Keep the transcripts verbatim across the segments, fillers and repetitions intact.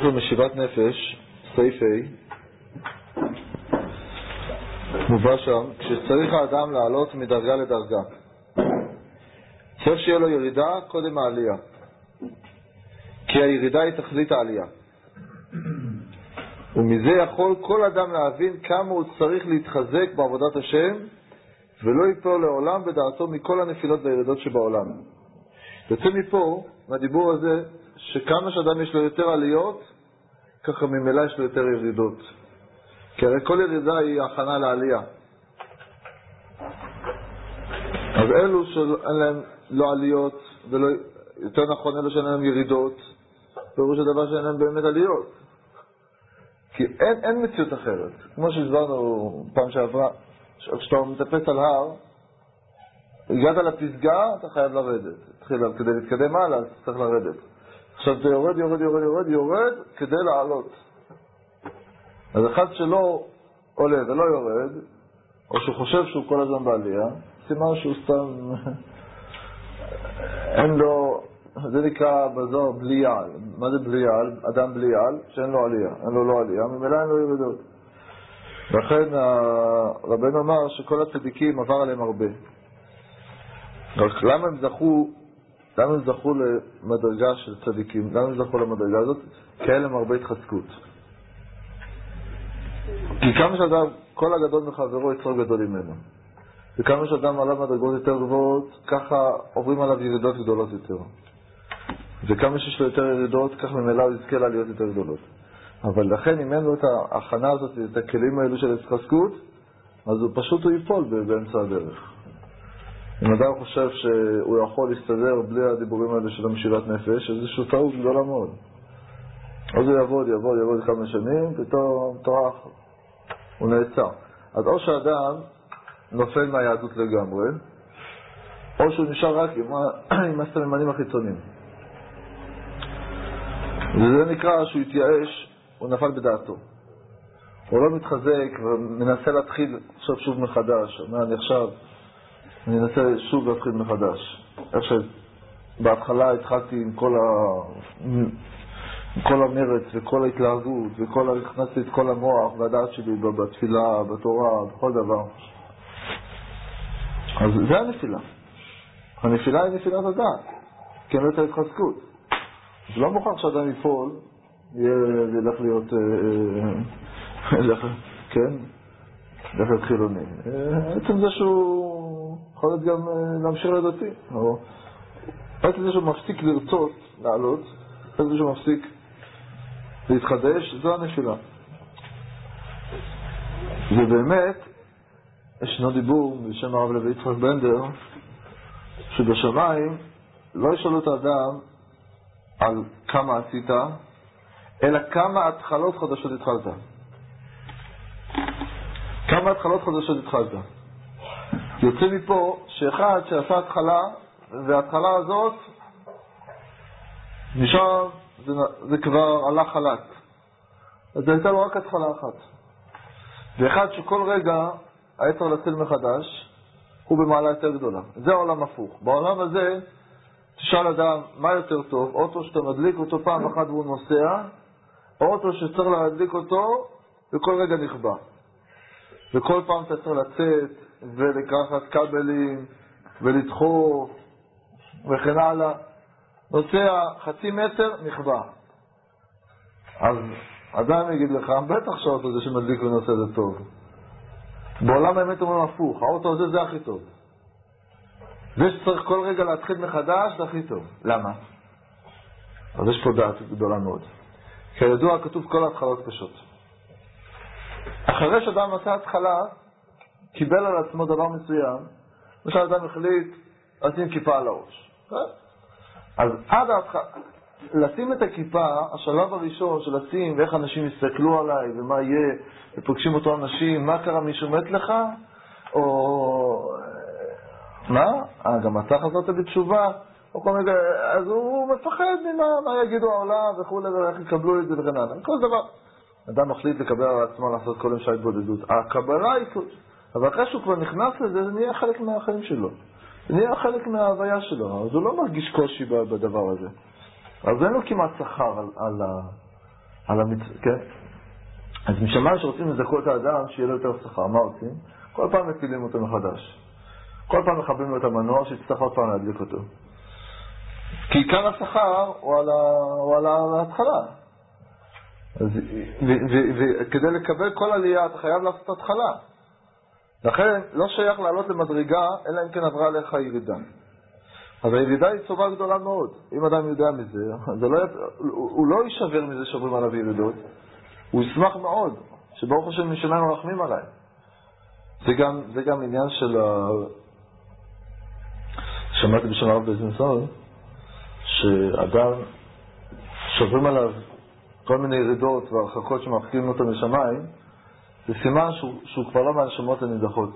בספר משיבת נפש, סעיף A, מובא שם, כשצריך האדם לעלות מדרגה לדרגה, צריך שיהיה לו ירידה קודם העלייה, כי הירידה היא תכלית העלייה. ומזה יכול כל אדם להבין כמה הוא צריך להתחזק בעבודת השם, ולא ייפול לעולם בדעתו מכל הנפילות והירידות שבעולם. יוצא מפה, מהדיבור הזה, שכמה שאדם יש לו יותר עליות, ככה ממילא יש לו יותר ירידות. כי הרי כל ירידה היא הכנה לעלייה. אז אלו שאין להם לא עליות, ולא, יותר נכון אלו שאין להם ירידות, פירוש הדבר שאין להם באמת עליות. כי אין, אין מציאות אחרת. כמו שהסברנו פעם שעברה, כשאתה מטפס על הר, הגעת לפסגה, אתה חייב לרדת. תחילה, כדי להתקדם הלאה, צריך לרדת. עכשיו אתה יורד, יורד, יורד, יורד, יורד, כדי לעלות. אז אחד שלא עולה ולא יורד, או שהוא חושב שהוא כל הזמן בעלייה, סימן שהוא סתם, אין לו, זה נקרא בזוהר בלי על. מה זה בלי על? אדם בלי על, שאין לו עלייה. אין לו לא עלייה, ממילא אין לו ירידות. לכן רבנו אמר שכל הצדיקים עבר עליהם הרבה. למה הם זכו, למה הם זכו למדרגה של צדיקים? למה הם זכו למדרגה הזאת? כי היה להם הרבה התחזקות. כי כמה שאדם, כל הגדול מחברו יצור גדול ממנו. וכמה שאדם עליו מדרגות יותר גבוהות, ככה עוברים עליו ירידות גדולות יותר. וכמה שיש לו יותר ירידות, כך ממילא הוא יזכה לעליות יותר גדולות. אבל לכן אם אין לו את ההכנה הזאת, את הכלים האלו של התחזקות, אז הוא פשוט הוא ייפול באמצע הדרך. אם אדם חושב שהוא יכול להסתדר בלי הדיבורים האלה של המשיבת נפש, אז זה טעות גדולה מאוד. אז הוא יעבוד, יעבוד, יעבוד כמה שנים, פתאום טרח, הוא נעצר. אז או שאדם נופל מהיהדות לגמרי, או שהוא נשאר רק עם, עם הסממנים החיצוניים. וזה נקרא שהוא התייאש, הוא נפל בדעתו. הוא לא מתחזק ומנסה להתחיל עכשיו שוב מחדש. אומר, אני עכשיו, אני אנסה שוב להתחיל מחדש. איך שבהתחלה התחלתי עם כל, ה... עם כל המרץ וכל ההתלהבות, וכל... הכנסתי את כל המוח והדעת שלי בתפילה, בתורה, בכל דבר. אז זה הנפילה. הנפילה היא נפילת הדעת, כי אין לו את ההתחזקות. זה לא מוכרח שאדם יפול, ילך להיות, כן, ילך להיות חילוני. עצם זה שהוא יכול להיות גם להמשיך לדתי. עצם זה שהוא מפסיק לרצות, לעלות, עצם זה שהוא מפסיק להתחדש, זו הנפילה. ובאמת, ישנו דיבור בשם הרב לוי יצחק בנדר, שבשמיים לא ישאלו את האדם על כמה עשית, אלא כמה התחלות חדשות התחלת. כמה התחלות חדשות התחלת. יוצא מפה שאחד שעשה התחלה, וההתחלה הזאת נשאר, זה, זה כבר הלך חלק. אז זה הייתה לו רק התחלה אחת. ואחד שכל רגע היה צריך להתחיל מחדש, הוא במעלה יותר גדולה. זה העולם הפוך. בעולם הזה תשאל אדם מה יותר טוב, אוטו שאתה מדליק אותו פעם אחת והוא נוסע, או אוטו שצריך להדליק אותו וכל רגע נכבה. וכל פעם אתה צריך לצאת ולקחת כבלים ולדחוף וכן הלאה. נוסע חצי מטר, נכבה. אז אדם יגיד לך, בטח שהאוטו הזה שמדליק ונוסע זה טוב. בעולם האמת אומרים הפוך, האוטו הזה זה הכי טוב. זה שצריך כל רגע להתחיל מחדש, זה הכי טוב. למה? אז יש פה דעת גדולה מאוד. כידוע, כתוב כל ההתחלות קשות. אחרי שאדם עשה התחלה, קיבל על עצמו דבר מסוים, למשל אדם החליט לשים כיפה על הראש. אז עד ההתחלה, לשים את הכיפה, השלב הראשון של לשים, ואיך אנשים יסתכלו עליי, ומה יהיה, ופוגשים אותו אנשים, מה קרה, מישהו מת לך? או... מה? אה, גם אתה חזרת בתשובה? או כל מיני... אז הוא מפחד ממה, מה יגידו העולם, וכו' ואיך יקבלו את זה וכן הלאה. כל דבר. אדם מחליט לקבל על עצמו לעשות כל יום התבודדות. הקבלה היא... אבל אחרי שהוא כבר נכנס לזה, זה נהיה חלק מהחיים שלו. זה נהיה חלק מההוויה שלו. אז הוא לא מרגיש קושי בדבר הזה. אז אין לו כמעט שכר על, על, על המצ... כן? אז משמיים שרוצים לזכות את האדם שיהיה לו יותר שכר, מה עושים? כל פעם מפילים אותו מחדש. כל פעם מחברים לו את המנוע שיצטרך עוד פעם להדליק אותו. כי עיקר השכר הוא על, ה... הוא על ההתחלה. וכדי לקבל כל עלייה אתה חייב לעשות התחלה. לכן לא שייך לעלות למדרגה אלא אם כן עברה עליך ירידה. אז הירידה היא צובה גדולה מאוד. אם אדם יודע מזה, זה לא, הוא לא יישבר מזה שעוברים עליו ירידות. הוא ישמח מאוד, שברוך השם משמיים מרחמים עליי. זה גם, זה גם עניין של ה... שמעתי בשם הרב בזנסון, שאדם שעוברים עליו כל מיני ירידות והרחקות שמרחיקים אותו משמיים, זה סימן שהוא, שהוא כבר לא מהנשמות הנידחות.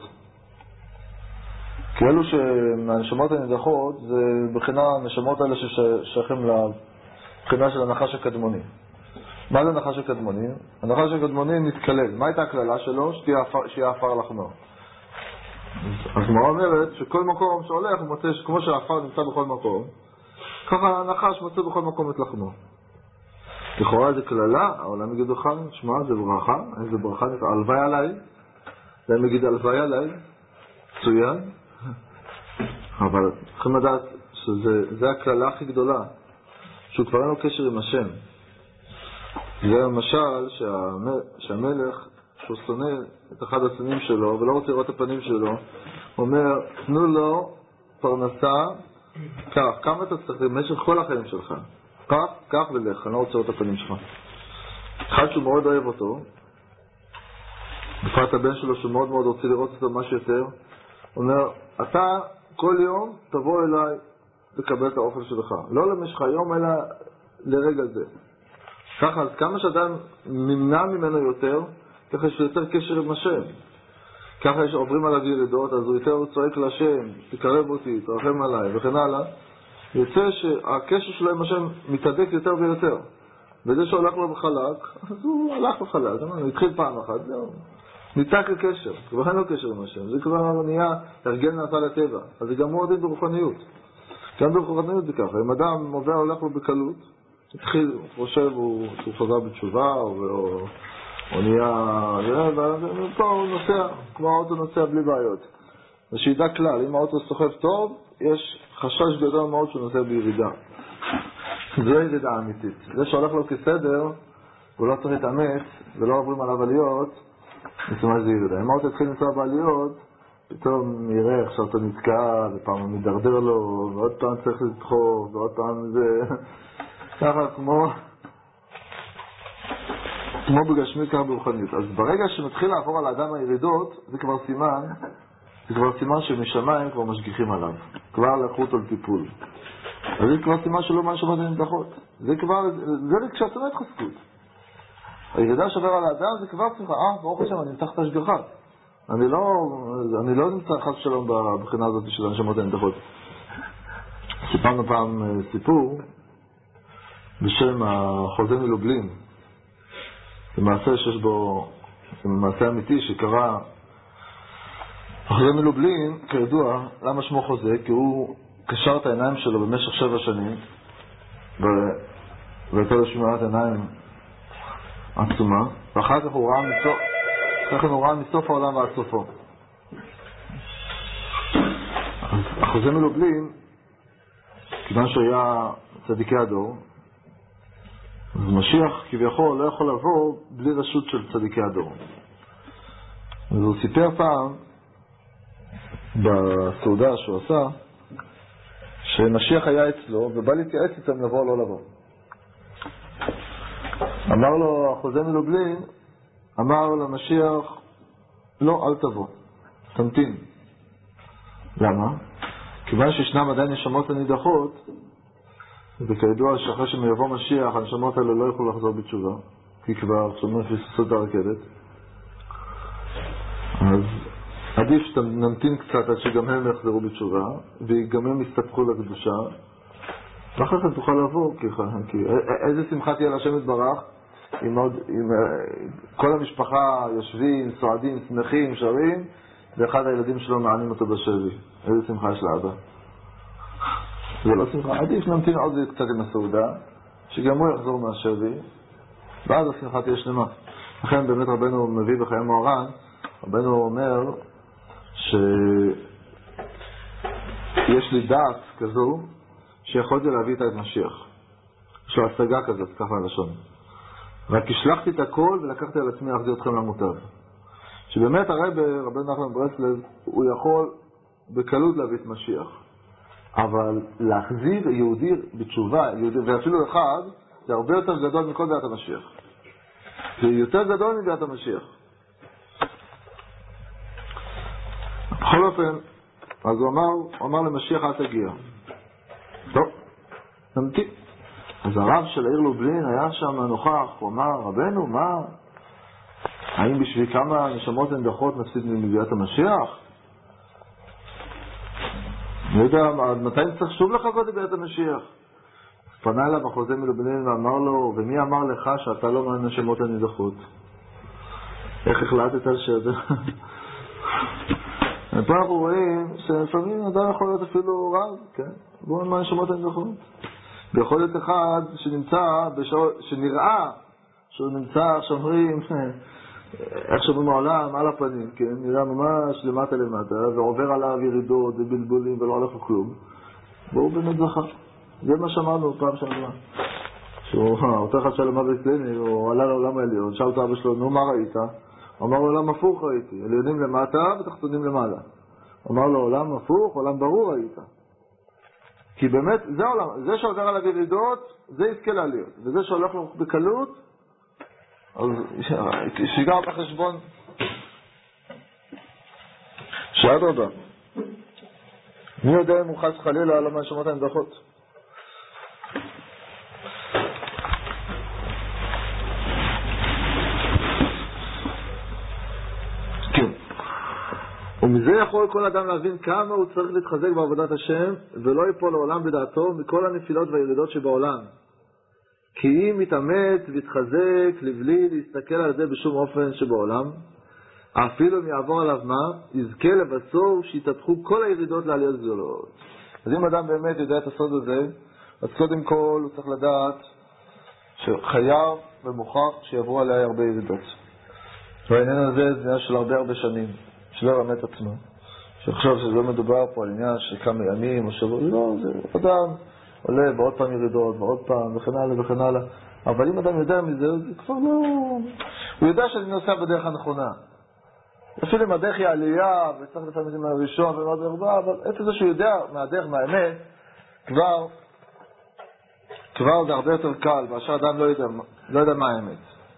כי אלו שמהנשמות הנידחות זה בחינה הנשמות האלה ששייכים לבחינה של הנחש הקדמוני. מה זה נחש הקדמוני? הנחש הקדמוני מתקלל. מה הייתה הכללה שלו? שיהיה אפר לחמו. אז מה אומרת? שכל מקום שהולך הוא מוצא שכמו שהאפר נמצא בכל מקום, ככה הנחש מוצא בכל מקום את לחמו. לכאורה זה כללה, העולם יגיד לך, שמע, זה ברכה, איזה ברכה, הלוואי עליי, להם יגיד הלוואי עליי, צוין, אבל צריכים לדעת שזה הכללה הכי גדולה, שהוא כבר אין לו קשר עם השם. זה למשל שהמלך, שהוא שונא את אחד השונאים שלו, ולא רוצה לראות את הפנים שלו, אומר, תנו לו פרנסה, כך, כמה אתה צריך במשך כל החיים שלך. כך, כך ולך, אני לא רוצה לראות את הפנים שלך. אחד שהוא מאוד אוהב אותו, בפרט הבן שלו שהוא מאוד מאוד רוצה לראות אותו משהו יותר, אומר, אתה כל יום תבוא אליי לקבל את האוכל שלך. לא למשך היום, אלא לרגע זה. ככה, אז כמה שאדם נמנע ממנו יותר, ככה יש יותר קשר עם השם. ככה יש עוברים עליו ירידות, אז הוא יותר צועק להשם, תקרב אותי, תרחם עליי, וכן הלאה. יוצא שהקשר שלו עם השם מתהדק יותר ויותר. וזה שהולך לו בחלק, אז הוא הלך בחלק, הוא התחיל פעם אחת, זהו. ניתק הקשר, כבר אין לו קשר עם השם. זה כבר נהיה, הרגל נעשה לטבע. אז זה גם מאוד אין ברוחניות. גם ברוחניות זה ככה. אם אדם עובר הולך לו בקלות, התחיל, הוא חושב הוא, שהוא חזר בתשובה, או, או, או נהיה, ופה הוא נוסע, כמו האוטו נוסע בלי בעיות. ושידע כלל, אם האוטו סוחב טוב, יש חשש גדול מאוד שהוא נוסע בירידה. זה לא ירידה אמיתית. זה שהולך לו כסדר, הוא לא צריך להתאמץ, ולא עוברים עליו עליות, זאת אומרת זה ירידה. אם האוטו התחיל לנסוע בעליות, פתאום יראה עכשיו אתה נתקע, ופעם הוא מדרדר לו, ועוד פעם צריך לדחוף, ועוד פעם זה... ככה כמו... כמו בגשמית, ככה ברוחנית. אז ברגע שמתחיל לעבור על האדם הירידות, זה כבר סימן, זה כבר סימן שמשמיים כבר משגיחים עליו. כבר לקחו אותו לטיפול. אז זה כבר סימן שלא מה שמות הנדחות. זה כבר, זה כשעצמה את חזקות. הירידה שעבר על האדם זה כבר שמחה, אה, ברוך השם, אני נמתח את השגחה. אני לא, אני לא נמצא חס שלום בבחינה הזאת של הנשמות הנדחות. סיפרנו פעם סיפור בשם החוזה מלובלין. זה מעשה שיש בו, זה מעשה אמיתי שקרה. החוזה מלובלין, כידוע, למה שמו חוזה? כי הוא קשר את העיניים שלו במשך שבע שנים, והייתה לו שמירת עיניים עצומה, ואחר כך הוא ראה מסוף, ככה הוא ראה מסוף העולם ועד סופו. החוזה מלובלין, כיוון שהיה צדיקי הדור, אז משיח כביכול לא יכול לבוא בלי רשות של צדיקי הדור. אז הוא סיפר פעם בסעודה שהוא עשה שמשיח היה אצלו ובא להתייעץ איתם לבוא או לא לבוא. אמר לו החוזה מלובלין, אמר למשיח, לא, אל תבוא, תמתין. למה? כיוון שישנם עדיין נשמות הנידחות, וכידוע שאחרי שמייבוא משיח הנשמות האלה לא יוכלו לחזור בתשובה, כי כבר שומעים פספסות את הרכבת. אז עדיף שנמתין קצת עד שגם הם יחזרו בתשובה, וגם הם יסתפחו לקדושה, ואחר כך תוכל לבוא, כי, כי איזה שמחה תהיה לשם יתברך, עם עוד, עם, כל המשפחה יושבים, סועדים, שמחים, שרים, ואחד הילדים שלו מענים אותו בשבי. איזה שמחה יש לאבא. זה לא שמחה. עדיף נמתין עוד קצת עם הסעודה, שגם הוא יחזור מהשבי, ואז השמחה תהיה שלמה. לכן באמת רבנו מביא בחיי מוהר"ן, רבנו אומר שיש לי דעת כזו שיכולתי להביא איתה את משיח. יש לו השגה כזאת, ככה הלשון. רק השלחתי את הכל ולקחתי על עצמי להחזיר אתכם למוטב. שבאמת הרב רבנו נחמן ברסלב הוא יכול בקלות להביא את משיח. אבל להחזיר יהודי בתשובה, יהודי, ואפילו אחד, זה הרבה יותר גדול מכל ביאת המשיח. זה יותר גדול מביאת המשיח. בכל אופן, אז הוא אמר, הוא אמר למשיח אל תגיע. טוב, נמתין. אז הרב של העיר לובלין היה שם נוכח, הוא אמר, רבנו, מה? האם בשביל כמה נשמות נדחות נפסיד מביאת המשיח? אני יודע, מתי נצטרך שוב לחכות לביאת המשיח? פנה אליו החוזה מלובלין ואמר לו, ומי אמר לך שאתה לא מהנשמות הנדחות? איך החלטת על שזה? ופה אנחנו רואים שלפעמים אדם יכול להיות אפילו רב, כן? בואו מהנשמות הנדחות. ויכול להיות אחד שנמצא, בשעו, שנראה שהוא נמצא, שאומרים, איך שאומרים העולם, על הפנים, כן? נראה ממש למטה למטה, ועובר עליו ירידות ובלבולים ולא הולך כלום. והוא באמת זכה. זה מה שאמרנו פעם שעברה. אותו אחד שאל מה בסליני, הוא עלה לעולם העליון, שאל אותו אבא שלו, נו מה ראית? הוא אמר לו, עולם הפוך ראיתי, עליונים למטה ותחתונים למעלה. הוא אמר לו, עולם הפוך, עולם ברור ראית. כי באמת, זה העולם, זה שעובר עליו ירידות, זה יזכה לעליות. וזה שהולך לו בקלות, אז שיגע אותה חשבון. שעד רבה. מי יודע אם הוא חס חלילה על המאשמות הנדחות? ומזה יכול כל אדם להבין כמה הוא צריך להתחזק בעבודת השם ולא ייפול לעולם בדעתו מכל הנפילות והירידות שבעולם. כי אם מתאמץ ויתחזק לבלי להסתכל על זה בשום אופן שבעולם, אפילו אם יעבור עליו מה, יזכה לבסור שיתפחו כל הירידות לעליות גדולות. אז אם אדם באמת יודע את הסוד הזה, אז קודם כל הוא צריך לדעת שחייב ומוכח שיעברו עליה הרבה ירידות. והעניין הזה זה עניין של הרבה הרבה שנים. שלא רמת את עצמו, שחשוב שזה לא מדובר פה על עניין של כמה ימים או שבוע, לא, זה אדם עולה בעוד פעם ירידות ועוד פעם וכן הלאה וכן הלאה, אבל אם אדם יודע מזה, זה כבר לא, הוא יודע שאני נוסע בדרך הנכונה, אפילו אם הדרך היא עלייה וצריך לפעמים את זה מהראשון ומאוד הרבה, אבל איפה זה שהוא יודע מהדרך, מהאמת, כבר כבר זה הרבה יותר קל, ואשר אדם לא יודע, לא יודע מה האמת.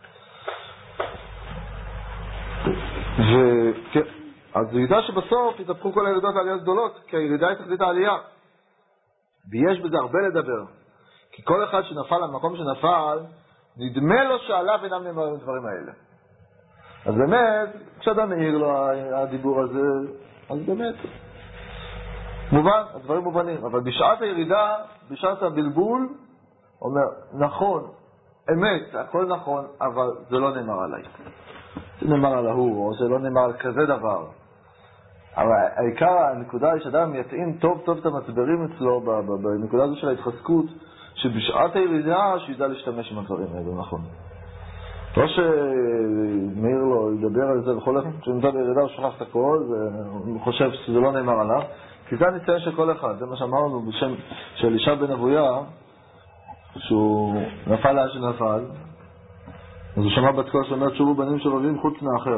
וכן, אז הוא ידע שבסוף יתהפכו כל הירידות לעליות גדולות, כי הירידה היא תחתית העלייה. ויש בזה הרבה לדבר. כי כל אחד שנפל למקום שנפל, נדמה לו שעליו אינם נאמרים הדברים האלה. אז באמת, כשאדם מעיר לו הדיבור הזה, אז באמת, מובן, הדברים מובנים. אבל בשעת הירידה, בשעת הבלבול, אומר, נכון, אמת, הכל נכון, אבל זה לא נאמר עליי. זה נאמר על ההוא, או זה לא נאמר על כזה דבר. אבל העיקר, הנקודה היא שאדם יתאים טוב טוב את המצברים אצלו, בנקודה הזו של ההתחזקות, שבשעת הירידה שידע להשתמש עם הדברים האלה, נכון. לא שמאיר לו ידבר על זה וכל אחד, כשנמצא בירידה הוא שוכח את הכל, והוא חושב שזה לא נאמר עליו, כי זה הניסיון של כל אחד, זה מה שאמרנו בשם של אלישע בן אבויה, שהוא נפל לאן שנפל, אז הוא שמע בת קול שאומרת שובו בנים שובבים חוץ מאחר.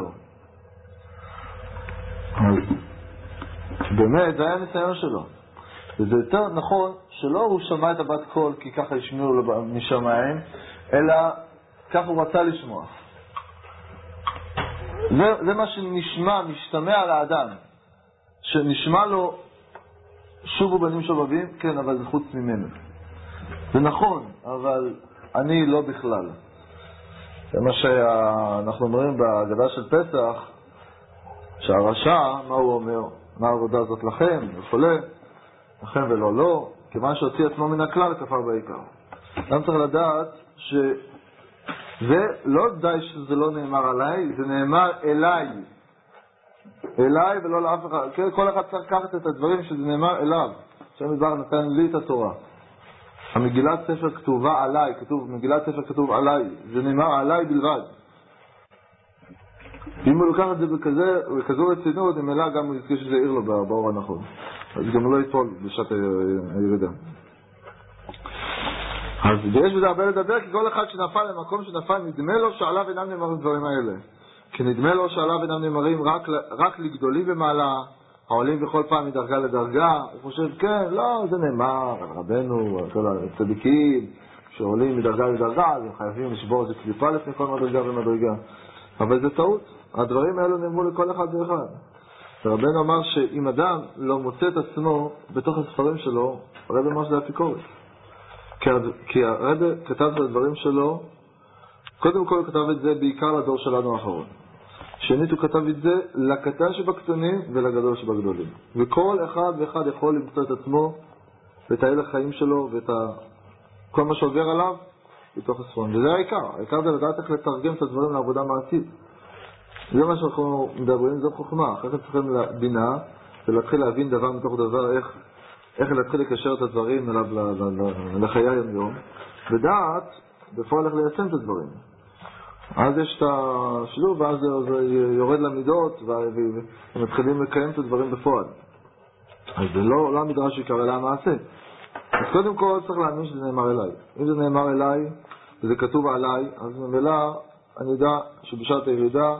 באמת, זה היה הניסיון שלו. וזה יותר נכון שלא הוא שמע את הבת קול כי ככה ישמעו לו משמיים, אלא כך הוא רצה לשמוע. זה, זה מה שנשמע, משתמע על האדם. שנשמע לו שובו בנים שובבים, כן, אבל זה חוץ ממנו. זה נכון, אבל אני לא בכלל. זה מה שאנחנו אומרים בהגדה של פסח, שהרשע, מה הוא אומר? מה העבודה הזאת לכם? וכולי, לכם ולא לא, כיוון שהוציא עצמו מן הכלל, כפר בעיקר. גם צריך לדעת שזה לא די שזה לא נאמר עליי, זה נאמר אליי. אליי ולא לאף אחד. כל אחד צריך לקחת את הדברים שזה נאמר אליו. שם מדבר נתן לי את התורה. המגילת ספר כתובה עליי, כתוב, מגילת ספר כתוב עליי, זה נאמר עליי בלבד. אם הוא לוקח את זה בכזה, בכזו רצינות, ממילא גם הוא יזכה שזה עיר לו באור הנכון. אז גם לא יפול בשעת הירידה. אז ויש בזה הרבה לדבר, כי כל אחד שנפל למקום שנפל, נדמה לו שעליו אינם נאמרים דברים האלה. כי נדמה לו שעליו אינם נאמרים רק, רק לגדולים במעלה, העולים בכל פעם מדרגה לדרגה. הוא חושב, כן, לא, זה נאמר על רבנו, על כל הצדיקים, שעולים מדרגה לדרגה, אז הם חייבים לשבור איזה קליפה לפני כל מדרגה ומדרגה. אבל זה טעות. הדברים האלו נאמרו לכל אחד ואחד. רבנו אמר שאם אדם לא מוצא את עצמו בתוך הספרים שלו, הרב אמר שזה אפיקורת. כי הרב כתב את הדברים שלו, קודם כל הוא כתב את זה בעיקר לדור שלנו האחרון. שנית הוא כתב את זה לקטן שבקטנים ולגדול שבגדולים. וכל אחד ואחד יכול למצוא את עצמו ואת ההלך החיים שלו ואת ה... כל מה שעובר עליו בתוך הספרים. וזה העיקר. העיקר זה לדעת איך לתרגם את הדברים לעבודה מעשית. זה מה שאנחנו מדברים, זו חוכמה. אחר כך צריכים בינה ולהתחיל להבין דבר מתוך דבר, איך, איך להתחיל לקשר את הדברים אליו לחיי היום-יום. ודעת, בפועל איך ליישם את הדברים. אז יש את השילוב, ואז זה יורד למידות, ומתחילים לקיים את הדברים בפועל. אז זה לא, לא המדרש יקרא אלא המעשה. אז קודם כל צריך להאמין שזה נאמר אליי. אם זה נאמר אליי, וזה כתוב עליי, אז ממילא אני יודע שבשעת הירידה,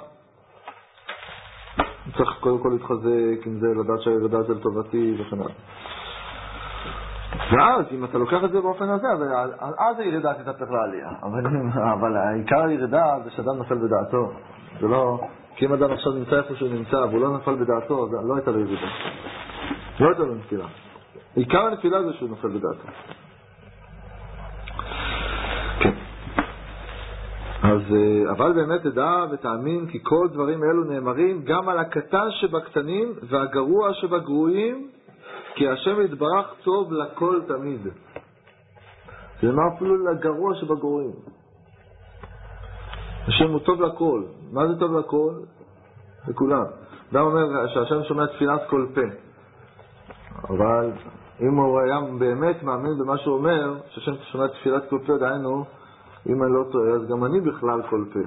צריך קודם כל להתחזק עם זה, לדעת שהירידה זה לטובתי וכן הלאה. ואז, אם אתה לוקח את זה באופן הזה, אז הירידה תתהפך לעלייה. אבל, אבל העיקר הירידה זה שאדם נפל בדעתו. זה לא... כי אם אדם עכשיו נמצא איפה שהוא נמצא, והוא לא נפל בדעתו, זה לא הייתה לו ירידה. לא הייתה לו נפילה. עיקר הנפילה זה שהוא נפל בדעתו. כן. אז, אבל באמת תדע ותאמין כי כל דברים אלו נאמרים גם על הקטן שבקטנים והגרוע שבגרועים, כי השם יתברך טוב לכל תמיד. זה נאמר אפילו לגרוע שבגרועים. השם הוא טוב לכל. מה זה טוב לכל? לכולם. אדם אומר שהשם שומע תפילת כל פה. אבל אם הוא היה באמת מאמין במה שהוא אומר, שהשם שומע תפילת כל פה, דהיינו, אם אני לא טועה, אז גם אני בכלל כל פה.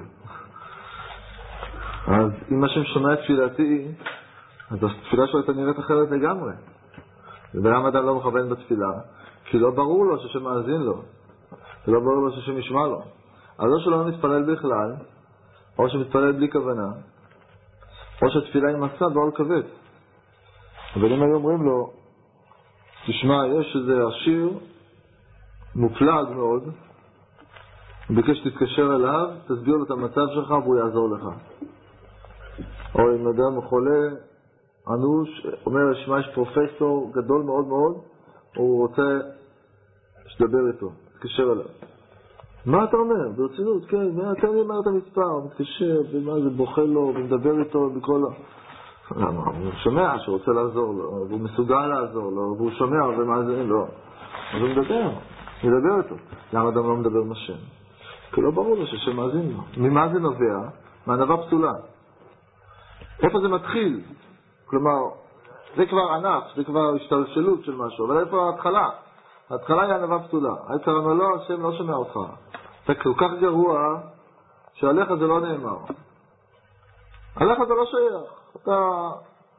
אז אם השם שומע תפילתי, אז התפילה שלו הייתה נראית אחרת לגמרי. ולמה אדם לא מכוון בתפילה? כי לא ברור לו שהשם מאזין לו. ולא ברור לו שהשם ישמע לו. אז או שלא מתפלל בכלל, או שמתפלל בלי כוונה, או שהתפילה היא מסע בעול כבד. אבל אם היו אומרים לו, תשמע, יש איזה עשיר מופלג מאוד, הוא ביקש שתתקשר אליו, תסביר לו את המצב שלך והוא יעזור לך. או אם אדם הוא חולה, אנוש, אומר, שמע, יש פרופסור גדול מאוד מאוד, הוא רוצה שתדבר איתו, תתקשר אליו. מה אתה אומר? ברצינות, כן, מה, תן לי מה אתה מספר, הוא מתקשר, ומה זה בוכה לו, ומדבר איתו בכל ה... למה? הוא שומע שהוא רוצה לעזור לו, והוא מסוגל לעזור לו, והוא שומע ומה זה, לא. אז הוא מדבר, מדבר איתו. למה אדם לא מדבר עם השם? כי לא ברור לו שהשם מאזין לו. ממה זה נובע? מהענווה פסולה. איפה זה מתחיל? כלומר, זה כבר ענף, זה כבר השתלשלות של משהו, אבל איפה ההתחלה? ההתחלה היא ענווה פסולה. היצר אומר, לא, השם לא שומע אותך. אתה כל כך גרוע, שעליך זה לא נאמר. עליך זה לא שייך. אתה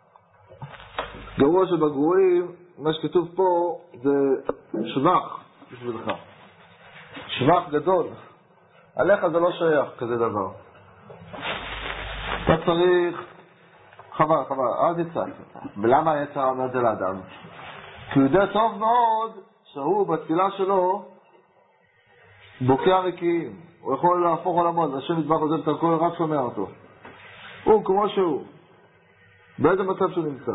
גרוע שבגרועים, מה שכתוב פה זה שבח בשבילך. שבח גדול. עליך זה לא שייך כזה דבר. אתה צריך... חבל, חבל, אז יצא. ולמה היצר אומר את זה לאדם? כי הוא יודע טוב מאוד שהוא בתפילה שלו בוקע רקיעים. הוא יכול להפוך עולמות, השם יתברך עוזב את הכל, רק שומע אותו. הוא כמו שהוא. באיזה מצב שהוא נמצא.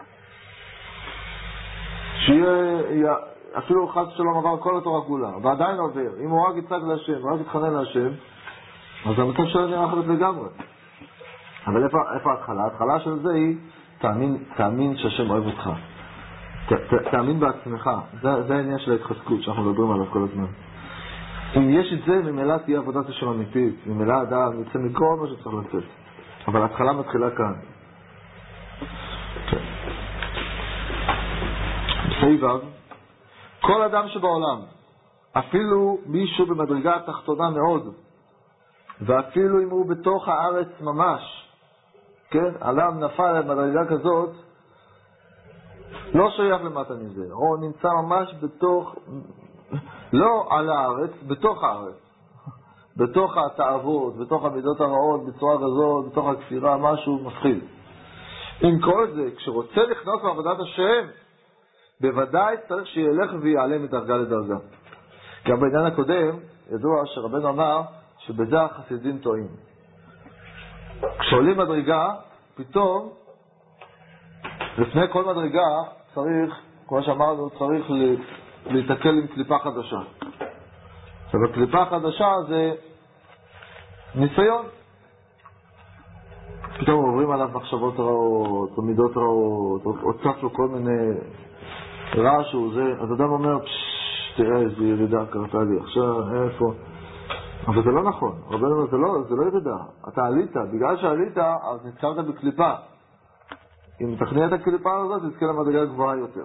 שיהיה, אפילו חס שלום עבר כל התורה כולה, ועדיין עובר. אם הוא רק יצעק להשם, רק יתחנן להשם, אז המצב שלו נראה אחרת לגמרי. אבל איפה, איפה ההתחלה? ההתחלה של זה היא, תאמין, תאמין שהשם אוהב אותך. ת, ת, תאמין בעצמך. זה, זה העניין של ההתחזקות שאנחנו מדברים עליו כל הזמן. אם יש את זה, ממילא תהיה עבודת השם אמיתית. ממילא אדם יצא מכל מה שצריך לצאת. אבל ההתחלה מתחילה כאן. בסעיביו, כל אדם שבעולם אפילו מישהו במדרגה התחתונה מאוד, ואפילו אם הוא בתוך הארץ ממש, כן, עליו נפל במדרגה כזאת, לא שייך למטה מזה, או נמצא ממש בתוך, לא על הארץ, בתוך הארץ, בתוך התאוות, בתוך המידות הרעות, בצורה כזאת, בתוך הכפירה, משהו מפחיד. עם כל זה, כשרוצה לכנוס בעבודת השם, בוודאי צריך שילך ויעלה מדרגה לדרגה. גם בעניין הקודם, ידוע שרבנו אמר שבזה החסידים טועים. כשעולים מדרגה, פתאום, לפני כל מדרגה, צריך, כמו שאמרנו, צריך להתקל עם קליפה חדשה. עכשיו, הקליפה החדשה זה ניסיון. פתאום עוברים עליו מחשבות רעות, או מידות רעות, או צף לו כל מיני רעש הוא זה. אז אדם אומר, פשש, תראה איזה ירידה קרתה לי, עכשיו, איפה? אבל זה לא נכון. רבנו אומר, זה לא, זה לא ירידה. אתה עלית, בגלל שעלית, אז נתקלת בקליפה. אם תכניע את הקליפה הזאת, תזכה למדרגה גבוהה יותר.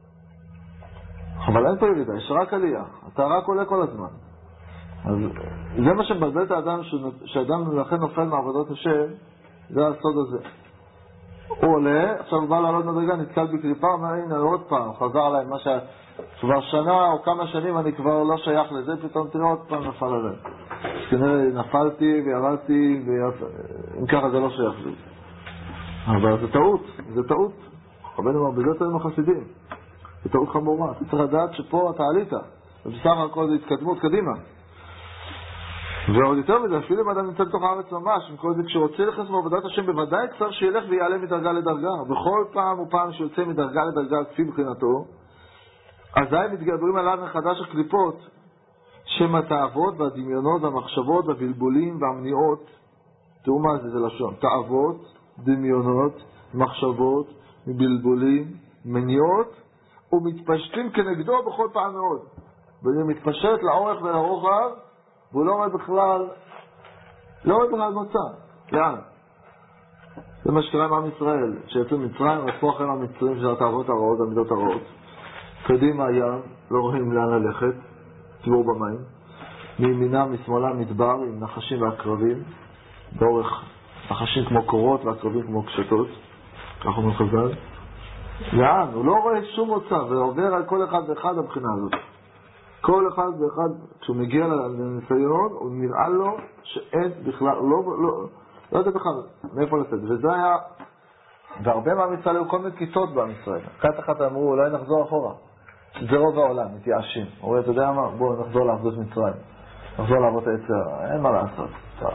אבל אין פה ירידה, יש רק עלייה. אתה רק עולה כל הזמן. אז זה מה שמבלבל את האדם, שאדם לכן נופל מעבודות השם, זה הסוד הזה. הוא עולה, עכשיו הוא בא לעלות מדרגה, נתקל בקליפה, אומר, הנה עוד פעם, חזר עליי מה ש... כבר שנה או כמה שנים אני כבר לא שייך לזה, פתאום תראה עוד פעם נפל עליי. אז כנראה נפלתי וירדתי, ואם ככה זה לא שייך לי. אבל זה טעות, זה טעות. רבנו אומר, בזה טועים החסידים. זה טעות חמורה. אתה צריך לדעת שפה אתה עלית, ובסך הכל זה התקדמות קדימה. ועוד יותר מזה, אפילו אם אדם נמצא בתוך הארץ ממש, עם כל זה, כשרוצה לכנס בעבודת השם, בוודאי צריך שילך ויעלה מדרגה לדרגה. בכל פעם ופעם שיוצא מדרגה לדרגה, כפי מבחינתו, אזי מתגברים עליו מחדש הקליפות, שם התאוות והדמיונות והמחשבות והבלבולים והמניעות. תראו מה זה, זה לשון. תאוות, דמיונות, מחשבות, בלבולים, מניעות, ומתפשטים כנגדו בכל פעם מאוד. וזה מתפשט לאורך ולרוחב, והוא לא רואה בכלל, לא רואה בכלל מוצא. לאן? זה מה שקרה עם עם ישראל, שיצאו מצרים, רצפו אחרי המצרים של התאוות הרעות, המידות הרעות. קדימה הים, לא רואים לאן ללכת, תבור במים. מימינם, משמאלה, מדבר, עם נחשים ועקרבים, באורך נחשים כמו קורות ועקרבים כמו קשתות, כך הוא מחזל. לאן? הוא לא רואה שום מוצא, ועובר על כל אחד ואחד הבחינה הזאת. כל אחד ואחד, כשהוא מגיע לניסיון, הוא נראה לו שאין בכלל, לא, לא, לא יודע בכלל, מאיפה לצאת. וזה היה, והרבה מעם ישראל היו כל מיני כיתות בעם ישראל. אחת אחת אמרו, אולי נחזור אחורה. זה רוב העולם, מתייאשים. הוא אומר, אתה יודע מה? בואו נחזור לעבוד מצרים. נחזור לעבוד את היצר, אין מה לעשות. טוב.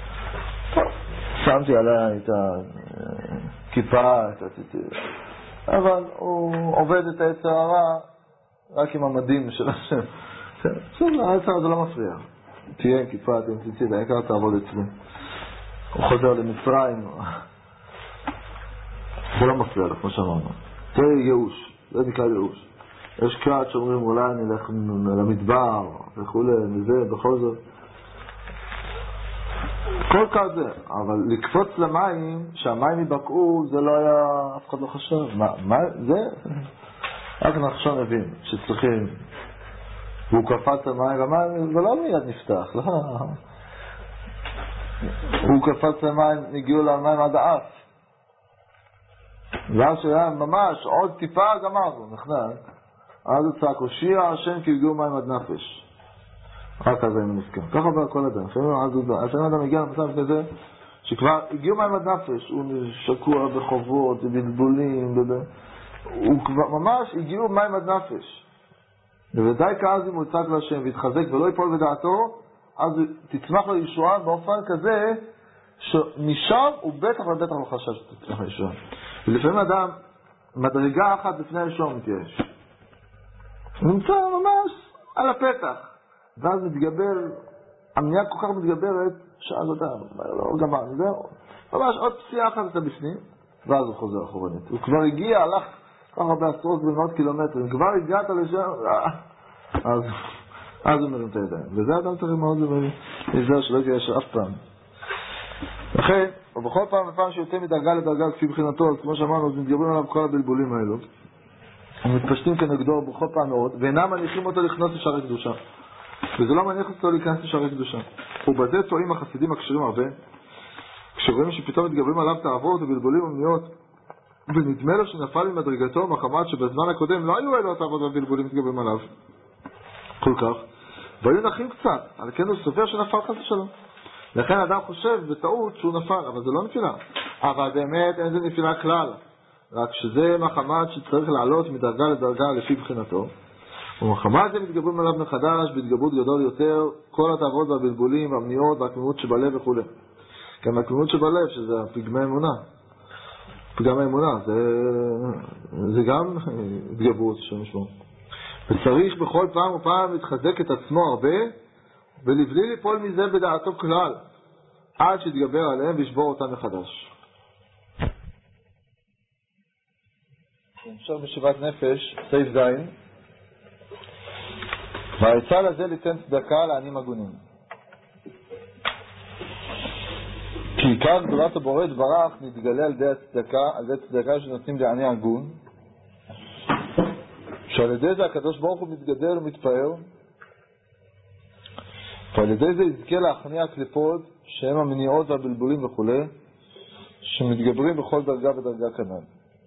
שמתי עליה את הכיפה, את הציטיר. אבל הוא עובד את היצר הרע, רק עם המדים של השם. עכשיו, היצר הזה לא מפריע. תהיה כיפה, תהיה ציצית, העיקר תעבוד אצלי. הוא חוזר למצרים. זה לא מפריע לך, כמו שאמרנו. זה ייאוש, זה נקרא ייאוש. יש קעת שאומרים, אולי נלך למדבר, וכולי, וזה, בכל זאת. כל כך זה, אבל לקפוץ למים, שהמים יבקעו, זה לא היה, אף אחד לא חשב. מה, מה, זה? רק נחשון הבין, שצריכים. והוא קפץ למים, והמים, זה לא מיד נפתח, לא. הוא קפץ למים, הגיעו למים עד האף. ואז שהיה ממש, עוד טיפה גמרנו, נכנס. אז הוא צעק, הושיע השם כי הגיעו מים עד נפש. רק אז הם נסכם. ככה בא כל אדם. לפעמים אדם הגיע למצב כזה, שכבר הגיעו מים עד נפש. הוא שקוע בחובות, בלבולים, הוא כבר ממש הגיעו מים עד נפש. ובוודאי כאז אם הוא יצעק להשם והתחזק ולא ייפול בדעתו, אז תצמח לו ישועה באופן כזה, שמשם הוא בטח ובטח לא חשב שתצמח לישועה. ולפעמים אדם, מדרגה אחת לפני הישועה מתייאש. הוא נמצא ממש על הפתח. ואז מתגבר, המניעה כל כך מתגברת, שאז אדם, לא גמר, זהו. ממש עוד פסיעה אחת אתה בפנים, ואז הוא חוזר אחורנית. הוא כבר הגיע, הלך כל כך הרבה עשרות ומאות קילומטרים, כבר הגעת לשם, אז, אז הוא מרים את הידיים. וזה אדם צריך מאוד להיזהר שלא יתייאש אף פעם. לכן, ובכל פעם ופעם שיוצא מדרגה לדרגה כפי בחינתו, אז כמו שאמרנו, אז מתגברים עליו כל הבלבולים האלו. ומתפשטים כנגדו בכל פעם מאוד, ואינם מניחים אותו לכנוס לשערי קדושה. וזה לא מניח אותו להיכנס לשערי קדושה. ובזה טועים החסידים הקשרים הרבה, כשרואים שפתאום מתגברים עליו תאוות ובלבולים ומניעות, ונדמה לו שנפל ממדרגתו מחמת שבזמן הקודם לא היו אלו התאוות והבלבולים מתגברים עליו כל כך, והיו נחים קצת, על כן הוא סופר שנפל חס ושלום. לכן אדם חושב בטעות שהוא נפל, אבל זה לא נפילה. אבל באמת אין זה נפילה כלל, רק שזה מחמת שצריך לעלות מדרגה לדרגה לפי בחינתו, ומחמת זה מתגברים עליו מחדש בהתגברות גדול יותר כל התאוות והבלבולים והמניעות והתמימות שבלב וכו'. גם התמימות שבלב, שזה הפגמי אמונה. פגם האמונה, זה, זה גם התגברות שם שמו. וצריך בכל פעם ופעם להתחזק את עצמו הרבה, ולבלי ליפול מזה בדעתו כלל, עד שיתגבר עליהם וישבור אותם מחדש. נמשך בשבעת נפש, סעיף זין. והעצה לזה ליתן צדקה לעניים הגונים. כי עיקר גדולת הבורא יתברך נתגלה על ידי הצדקה, על ידי צדקה שנותנים לעני הגון, שעל ידי זה הקדוש ברוך הוא מתגדל ומתפאר, ועל ידי זה יזכה להכניע הקליפות שהם המניעות והבלבולים וכו', שמתגברים בכל דרגה ודרגה כנ"ל.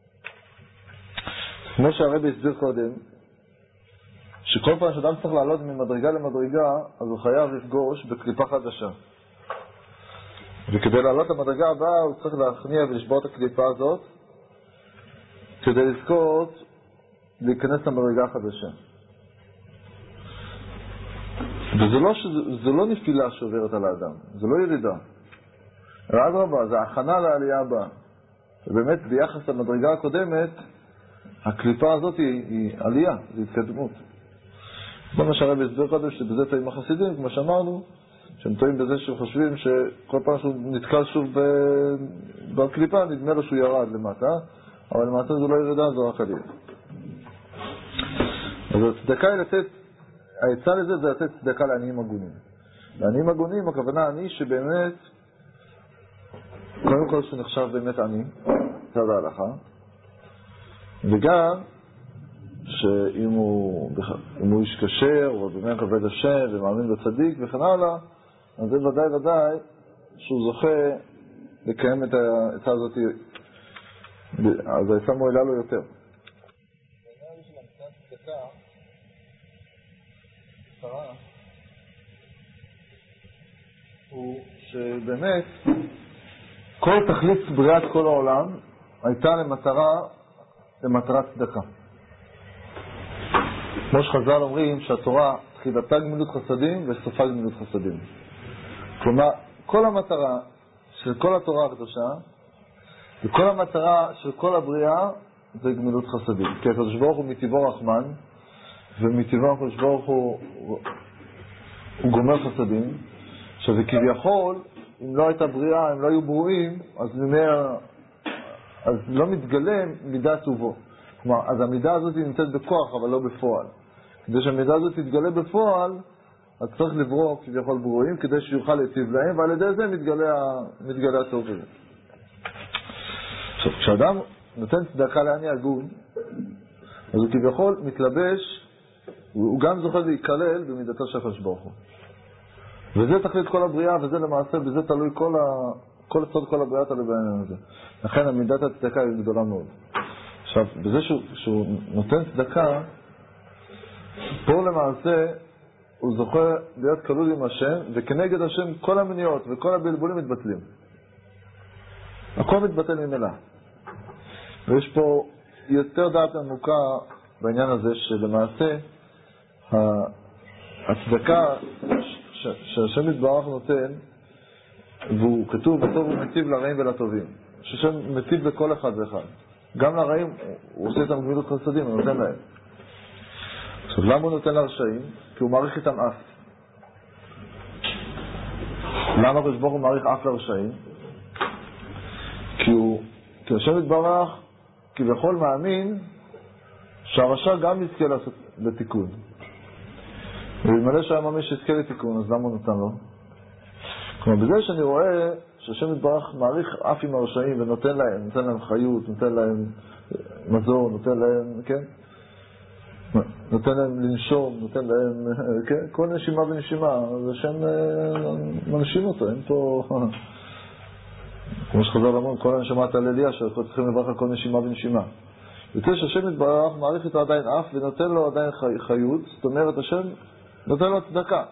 כמו שהרבי הסביר קודם, שכל פעם שאדם צריך לעלות ממדרגה למדרגה, אז הוא חייב לפגוש בקליפה חדשה. וכדי לעלות למדרגה הבאה הוא צריך להכניע ולשבור את הקליפה הזאת, כדי לזכות להיכנס למדרגה החדשה. וזה לא, שזה, זה לא נפילה שעוברת על האדם, זה לא ירידה. רעד רבה, זה הכנה לעלייה הבאה. ובאמת ביחס למדרגה הקודמת, הקליפה הזאת היא, היא עלייה, זה התקדמות. זה מה שהרבי הסביר קודם, שבזה טועים החסידים, כמו שאמרנו, שהם טועים בזה שחושבים שכל פעם שהוא נתקל שוב בקליפה, נדמה לו שהוא ירד למטה, אבל למעשה זה לא ירידה, זה רק עלייה. אז הצדקה היא לתת, העצה לזה זה לתת צדקה לעניים הגונים. לעניים הגונים, הכוונה עני שבאמת, קודם כל שנחשב באמת עני, צד ההלכה, וגם שאם הוא, אם הוא איש כשר, או באמת עובד השם ומאמין בצדיק וכן הלאה, אז זה ודאי ודאי שהוא זוכה לקיים את העצה הזאת, אז העצה מועילה לו יותר. העניין של המצאת צדקה, קצרה, הוא שבאמת כל תכלית בריאת כל העולם הייתה למטרה, למטרת צדקה. כמו שחז"ל אומרים שהתורה תחילתה גמילות חסדים וסופה גמילות חסדים. כלומר, כל המטרה של כל התורה הקדושה וכל המטרה של כל הבריאה זה גמילות חסדים. כי הקדוש ברוך הוא מטבעו רחמן, ומטבעו הקדוש ברוך הוא, הוא גומר חסדים. עכשיו, וכביכול, אם לא הייתה בריאה, אם לא היו ברואים, אז, נמר, אז לא מתגלה מידה טובו. כלומר, אז המידה הזאת נמצאת בכוח, אבל לא בפועל. כדי שהמידה הזאת תתגלה בפועל, אז צריך לברוא כביכול ברואים, כדי שיוכל להציב להם, ועל ידי זה מתגלה, מתגלה הטוב הזה. עכשיו, כשאדם נותן צדקה לעני הגון, אז הוא כביכול מתלבש, הוא גם זוכה להיכלל במידתו של הקדוש ברוך הוא. וזה תכלית כל הבריאה, וזה למעשה, בזה תלוי כל, ה... כל סוד כל הבריאה תלוי בעניין הזה. לכן המידת הצדקה היא גדולה מאוד. עכשיו, בזה שהוא, שהוא נותן צדקה, פה למעשה הוא זוכה להיות כלול עם השם, וכנגד השם כל המניעות וכל הבלבולים מתבטלים. הכל מתבטל ממילא. ויש פה יותר דעת עמוקה בעניין הזה, שלמעשה הצדקה שהשם יתברך נותן, והוא כתוב בטוב הוא מציב לרעים ולטובים. שהשם מציב לכל אחד ואחד. גם לרעים הוא עושה איתם גמילות חסדים, הוא נותן להם. עכשיו, למה הוא נותן לרשעים? כי הוא מעריך איתם אף. למה הקדוש ברוך הוא מעריך אף לרשעים? כי הוא, כי השם יתברך כביכול מאמין שהרשע גם יזכה לעשות לתיקון. ואלמלא שהיה מאמין שיזכה לתיקון, אז למה הוא נותן לו? כלומר, בזה שאני רואה שהשם יתברך מעריך אף עם הרשעים ונותן להם, נותן להם חיות, נותן להם מזור, נותן להם, כן? נותן להם לנשום, נותן להם, כן? כל נשימה ונשימה, זה שם מנשים אותו, אין פה... כמו שחזר למון, כל הנשמה תלליה, שאנחנו צריכים לברך על כל נשימה ונשימה. יוצא שהשם יתברך מעריך איתו עדיין אף ונותן לו עדיין חי, חיות, זאת אומרת השם נותן לו צדקה.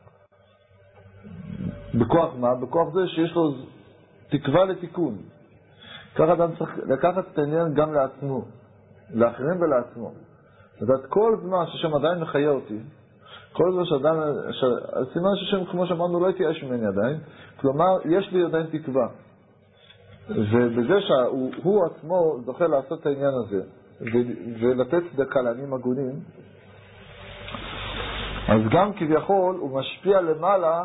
בכוח מה? בכוח זה שיש לו תקווה לתיקון. ככה אדם צריך לקחת את העניין גם לעצמו, לאחרים ולעצמו. זאת אומרת, כל זמן שהשם עדיין מחיה אותי, כל זמן שאדם, הסימן שהשם כמו שאמרנו לא יתייאש ממני עדיין, כלומר יש לי עדיין תקווה. ובזה שהוא עצמו זוכה לעשות את העניין הזה ולתת צדקה לעניים הגונים, אז גם כביכול הוא משפיע למעלה,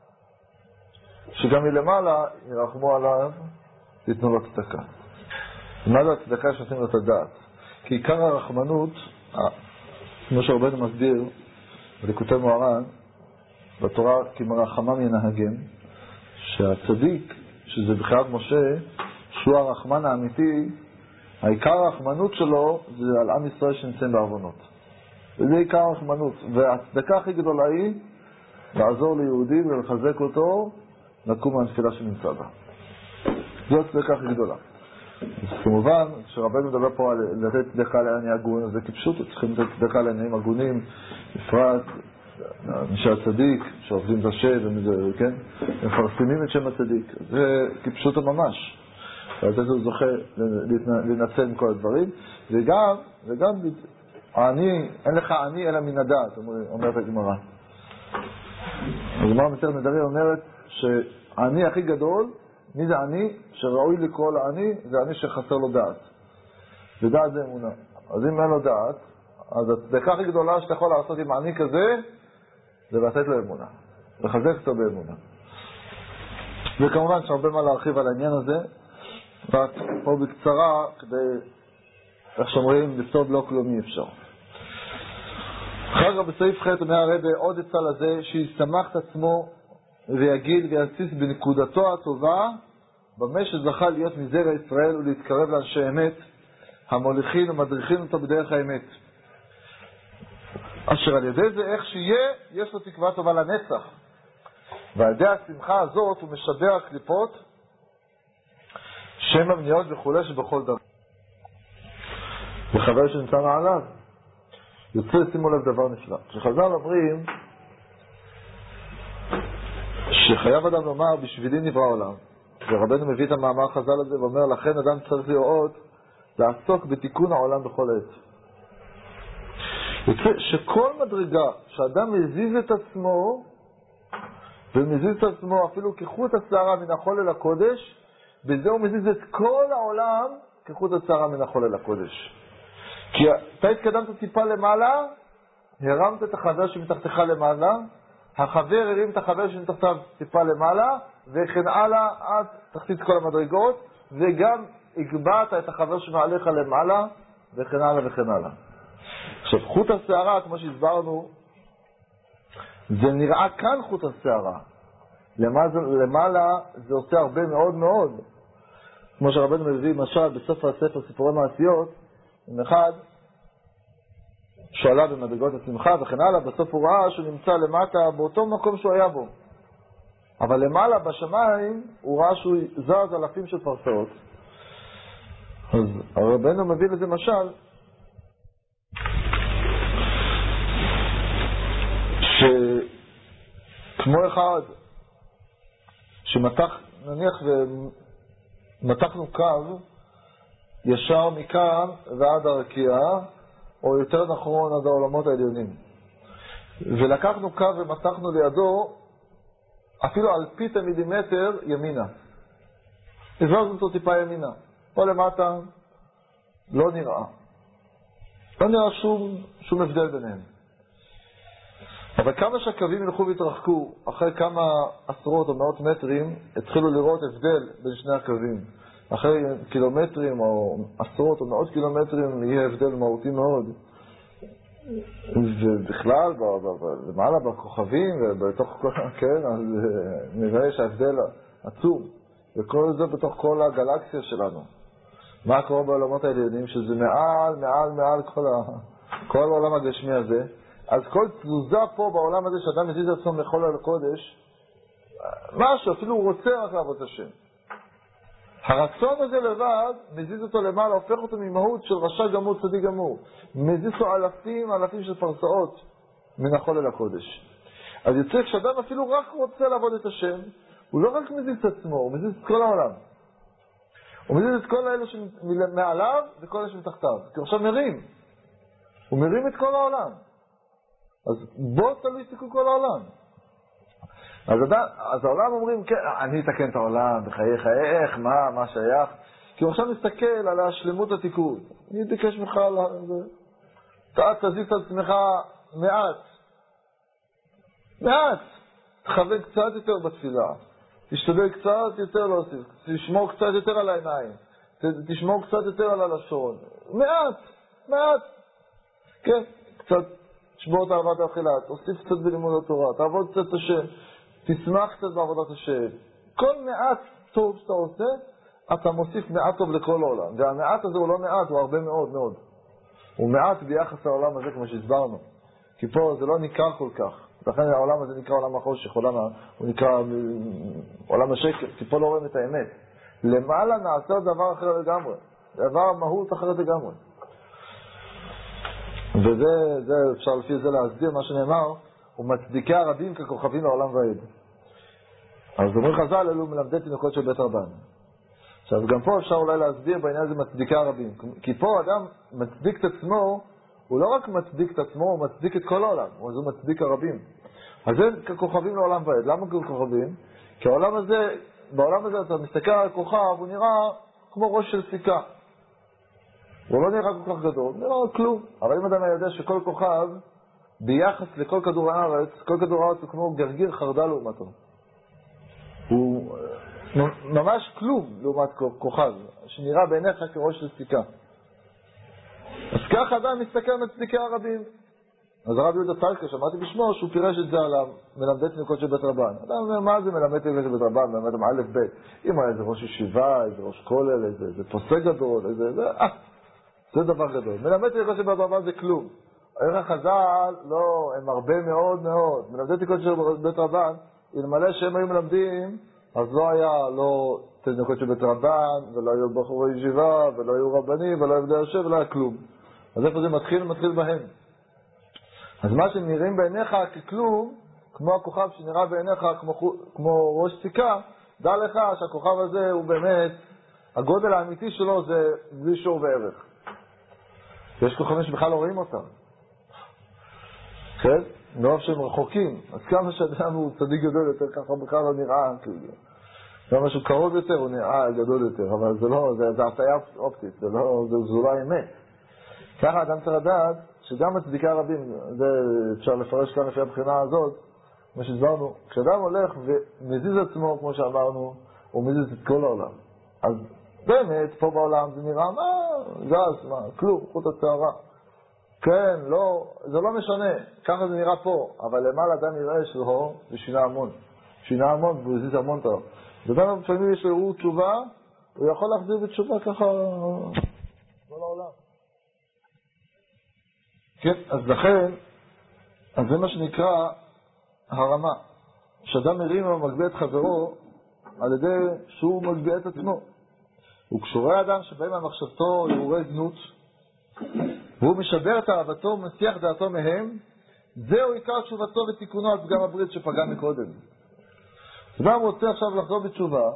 שגם מלמעלה ירחמו עליו, יתנו לו צדקה. מה זה הצדקה שעושים לו את הדעת? כי עיקר הרחמנות, כמו שהרבנו מסביר בליקוטי מוהר"ן בתורה, כי מרחמם ינהגם, שהצדיק שזה בחיית משה, שהוא הרחמן האמיתי, העיקר הרחמנות שלו זה על עם ישראל שנמצאים בעוונות. וזה עיקר הרחמנות. והצדקה הכי גדולה היא לעזור ליהודי ולחזק אותו לקום מהנפילה שנמצא בה. זו הצדקה הכי גדולה. אז כמובן, כשרבנו מדבר פה על לתת צדקה לעני הגון, זה כפשוט, צריכים לתת צדקה לעניים הגונים, בפרט אנשי הצדיק שעובדים את השם, כן? מפרסמים את שם הצדיק. זה כפשוט ממש. ואז הוא זוכה לנצל עם כל הדברים. וגם, וגם, העני, אין לך עני אלא מן הדעת, אומרת הגמרא. הגמרא מסכת נדרים אומרת שהעני הכי גדול, מי זה עני? שראוי לקרוא לעני, זה עני שחסר לו דעת. ודעת זה אמונה. אז אם אין לו דעת, אז הצדקה הכי גדולה שאתה יכול לעשות עם עני כזה, זה לתת לו אמונה. לחזק אותו באמונה. וכמובן שהרבה מה להרחיב על העניין הזה, רק פה בקצרה, כדי, איך שאומרים, לפתור לא כלום אי אפשר. אחר כך בסעיף ח' אומר הרב עוד עצה לזה, שישמח את עצמו ויגיד ויסיס בנקודתו הטובה, במה שזכה להיות מזרע ישראל ולהתקרב לאנשי אמת, המוליכים ומדריכים אותו בדרך האמת. אשר על ידי זה איך שיהיה, יש לו תקווה טובה לנצח. ועל ידי השמחה הזאת הוא משדר הקליפות, שם המניות וכולי שבכל דבר. וחבר שנמצא מעליו. יוצא, שימו לב דבר נפלא. כשחז"ל אומרים שחייב אדם לומר בשבילי נברא עולם. ורבנו מביא את המאמר חז"ל הזה ואומר לכן אדם צריך לראות לעסוק בתיקון העולם בכל עת. יוצא שכל מדרגה שאדם מזיז את עצמו ומזיז את עצמו אפילו כחוט השערה מן החול אל הקודש, בזה הוא מזיז את כל העולם כחוט השערה מן החול אל הקודש. כי אתה התקדמת טיפה למעלה, הרמת את החבר שמתחתך למעלה, החבר הרים את החבר שמתחתיו טיפה למעלה, וכן הלאה עד תחתית כל המדרגות, וגם הגבעת את החבר שמעליך למעלה, וכן הלאה וכן הלאה. עכשיו, חוט השערה, כמו שהסברנו, זה נראה כאן חוט השערה. למעלה זה עושה הרבה מאוד מאוד. כמו שהרבנו מביא משל בסוף הספר סיפורי מעשיות, עם אחד שעלה במדרגות השמחה וכן הלאה, בסוף הוא ראה שהוא נמצא למטה באותו מקום שהוא היה בו. אבל למעלה בשמיים הוא ראה שהוא זז אלפים של פרסאות. אז הרבנו מביא לזה משל, שכמו אחד שמתח, נניח ומתחנו קו ישר מכאן ועד הרקיע, או יותר נכון עד העולמות העליונים, ולקחנו קו ומתחנו לידו אפילו על פית המילימטר ימינה, הזרזנו אותו טיפה ימינה, פה למטה לא נראה לא נראה שום, שום הבדל ביניהם. אבל כמה שהקווים ילכו והתרחקו, אחרי כמה עשרות או מאות מטרים התחילו לראות הבדל בין שני הקווים. אחרי קילומטרים או עשרות או מאות קילומטרים יהיה הבדל מהותי מאוד. ובכלל, למעלה בכוכבים ובתוך כל, כן, אז נראה שההבדל עצום. וכל זה בתוך כל הגלקסיה שלנו. מה קורה בעולמות העליונים? שזה מעל, מעל, מעל כל, ה... כל העולם הגשמי הזה, אז כל תזוזה פה בעולם הזה שאדם מזיז עצמו מחול על הקודש, משהו, אפילו הוא רוצה רק לעבוד את השם. הרצון הזה לבד מזיז אותו למעלה, הופך אותו ממהות של רשע גמור, צדיק גמור. מזיז אותו אלפים, אלפים של פרסאות מן החול אל הקודש. אז יוצא כשאדם אפילו רק רוצה לעבוד את השם, הוא לא רק מזיז את עצמו, הוא מזיז את כל העולם. הוא מזיז את כל האלו שמעליו וכל האלו שמתחתיו. כי הוא עכשיו מרים. הוא מרים את כל העולם. אז בוא תלוי תיקון כל העולם. אז, אז העולם אומרים, כן, אני אתקן את העולם, בחייך, איך, מה, מה שייך? כי הוא עכשיו מסתכל על השלמות התיקון. אני ביקש ממך, אתה תזיז את עצמך מעט. מעט. תכוון קצת יותר בתפילה. תשתדל קצת יותר להוסיף. תשמור קצת יותר על העיניים. תשמור קצת יותר על הלשון. מעט. מעט. כן, קצת. תשבור את אהבת האכילה, תוסיף קצת בלימוד התורה, תעבוד קצת את השם, תשמח קצת בעבודת השם. כל מעט טוב שאתה עושה, אתה מוסיף מעט טוב לכל העולם. והמעט הזה הוא לא מעט, הוא הרבה מאוד מאוד. הוא מעט ביחס לעולם הזה כמו שהסברנו. כי פה זה לא ניכר כל כך. לכן העולם הזה נקרא עולם החושך, עולם, הוא נקרא עולם השקר, כי פה לא רואים את האמת. למעלה נעשה דבר אחר לגמרי. דבר מהות אחרת לגמרי. וזה, זה, אפשר לפי זה להסביר מה שנאמר, הוא מצדיקי הרבים ככוכבים לעולם ועד. אז אומר חז"ל, אלו מלמדי תינוקות של בית רבן. עכשיו גם פה אפשר אולי להסביר בעניין הזה מצדיקי הרבים. כי פה אדם מצדיק את עצמו, הוא לא רק מצדיק את עצמו, הוא מצדיק את כל העולם, אז הוא מצדיק הרבים. אז זה ככוכבים לעולם ועד. למה ככוכבים? כי העולם הזה, בעולם הזה אתה מסתכל על הכוכב, הוא נראה כמו ראש של סיכה. הוא לא נראה כל כך גדול, נראה כלום. אבל אם אדם יודע שכל כוכב, ביחס לכל כדור הארץ, כל כדור הארץ הוא כמו גרגיר חרדל לעומתו. הוא ממש כלום לעומת כוכב, שנראה בעיניך כראש של סיכה. אז ככה אדם מסתכל מצדיקי הרבים. אז הרב יהודה פלקה, שמעתי בשמו, שהוא פירש את זה על מלמדי תינוקות של בית רבן. אדם אומר, מה זה מלמדי תינוקות של בית רבן? מלמד עם א' ב'. אם היה איזה ראש ישיבה, איזה ראש כולל, איזה, איזה פוסק גדול, איזה... זה, אה, זה דבר גדול. מלמדי תינוקות של בית רבן זה כלום. הערך חז"ל, לא, הם הרבה מאוד מאוד. מלמדי תינוקות של בית רבן, אלמלא שהם היו מלמדים, אז לא היה לא תינוקות של בית רבן, ולא היו בחורי ישיבה, ולא היו רבנים, ולא היו בני יושב, ולא היה כלום. אז איפה זה מתחיל? מתחיל בהם. אז מה שנראים בעיניך ככלום, כמו הכוכב שנראה בעיניך כמו, כמו ראש סיכה, דע לך שהכוכב הזה הוא באמת, הגודל האמיתי שלו זה בלי שור וערך. יש כוכבים שבכלל לא רואים אותם. כן? מרוב שהם רחוקים. אז כמה שאדם הוא צדיק גדול יותר, ככה בכלל לא נראה, כאילו. כמה שהוא קרוב יותר, הוא נראה גדול יותר, אבל זה לא, זה, זה הטעיה אופטית, זה לא, זה, זה לא אמת. ככה אדם צריך לדעת, שגם מצדיקי הרבים, זה אפשר לפרש כאן לפי הבחינה הזאת, כמו שהסברנו, כשאדם הולך ומזיז עצמו, כמו שאמרנו, הוא מזיז את כל העולם. אז באמת, פה בעולם זה נראה, מה, גז, מה, כלום, חוט הצערה. כן, לא, זה לא משנה, ככה זה נראה פה, אבל למעלה אדם יראה שלו, זה שינה המון. שינה המון, והוא הזיז המון טוב. זה דבר לפעמים יש לו תשובה, הוא יכול להחזיר בתשובה ככה כל העולם. כן, אז לכן, אז זה מה שנקרא הרמה. שאדם מרים ומגביה את חברו על ידי שהוא מגביה את עצמו. וכשרואה אדם שבאים על מחשבתו להורי זנות, והוא משבר את אהבתו ומסיח דעתו מהם, זהו עיקר תשובתו ותיקונו על פגם הברית שפגע מקודם. אדם רוצה עכשיו לחזור בתשובה,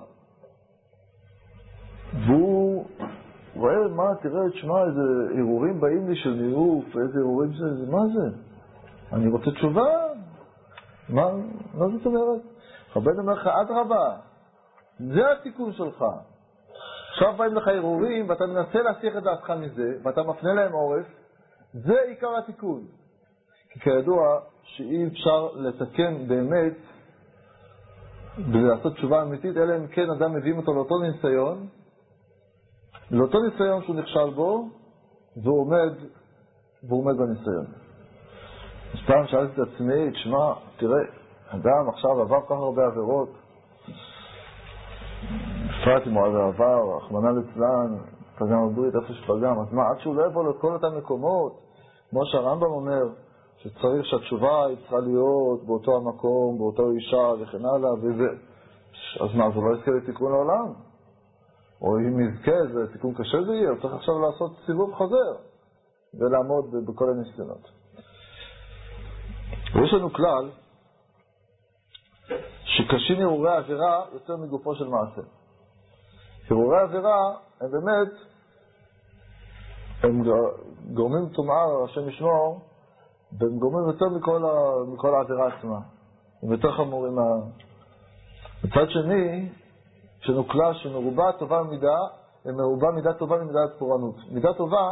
והוא רואה, מה, תראה, תשמע, איזה ערעורים באים לי של ניאוף, איזה ערעורים זה, מה זה? אני רוצה תשובה? מה, מה זאת אומרת? רבנו אומר לך, עד רבה, זה התיקון שלך. עכשיו באים לך ערעורים, ואתה מנסה להסיח את דעתך מזה, ואתה מפנה להם עורף, זה עיקר התיקון. כי כידוע שאי אפשר לתקן באמת, ולעשות תשובה אמיתית, אלא אם כן אדם מביאים אותו לאותו ניסיון, לאותו ניסיון שהוא נכשל בו, והוא עומד, והוא עומד בניסיון. אז פעם שאלתי את עצמי, תשמע, תראה, אדם עכשיו עבר כל כך הרבה עבירות, בפרט אם הוא עבר, רחמנא ליצלן, פגם הברית, איפה שפגם, אז מה, עד שהוא לא יבוא לכל אותם מקומות, כמו שהרמב"ם אומר, שצריך שהתשובה היא צריכה להיות באותו המקום, באותו אישה וכן הלאה, וזה. אז מה, זה לא יזכה לתיקון לעולם? או אם יזכה, זה תיקון קשה זה יהיה, צריך עכשיו לעשות סיבוב חוזר, ולעמוד בכל הניסיונות. ויש לנו כלל, שקשים הרהורי העבירה יותר מגופו של מעשה. הרהורי העבירה הם באמת, הם גורמים טומאה, השם ישמור, והם גורמים יותר מכל, ה, מכל העבירה עצמה. הם יותר חמורים. מצד שני, יש לנו כלל שמרובה טובה מידה, מרובה מידה טובה ממידת פורענות. מידה טובה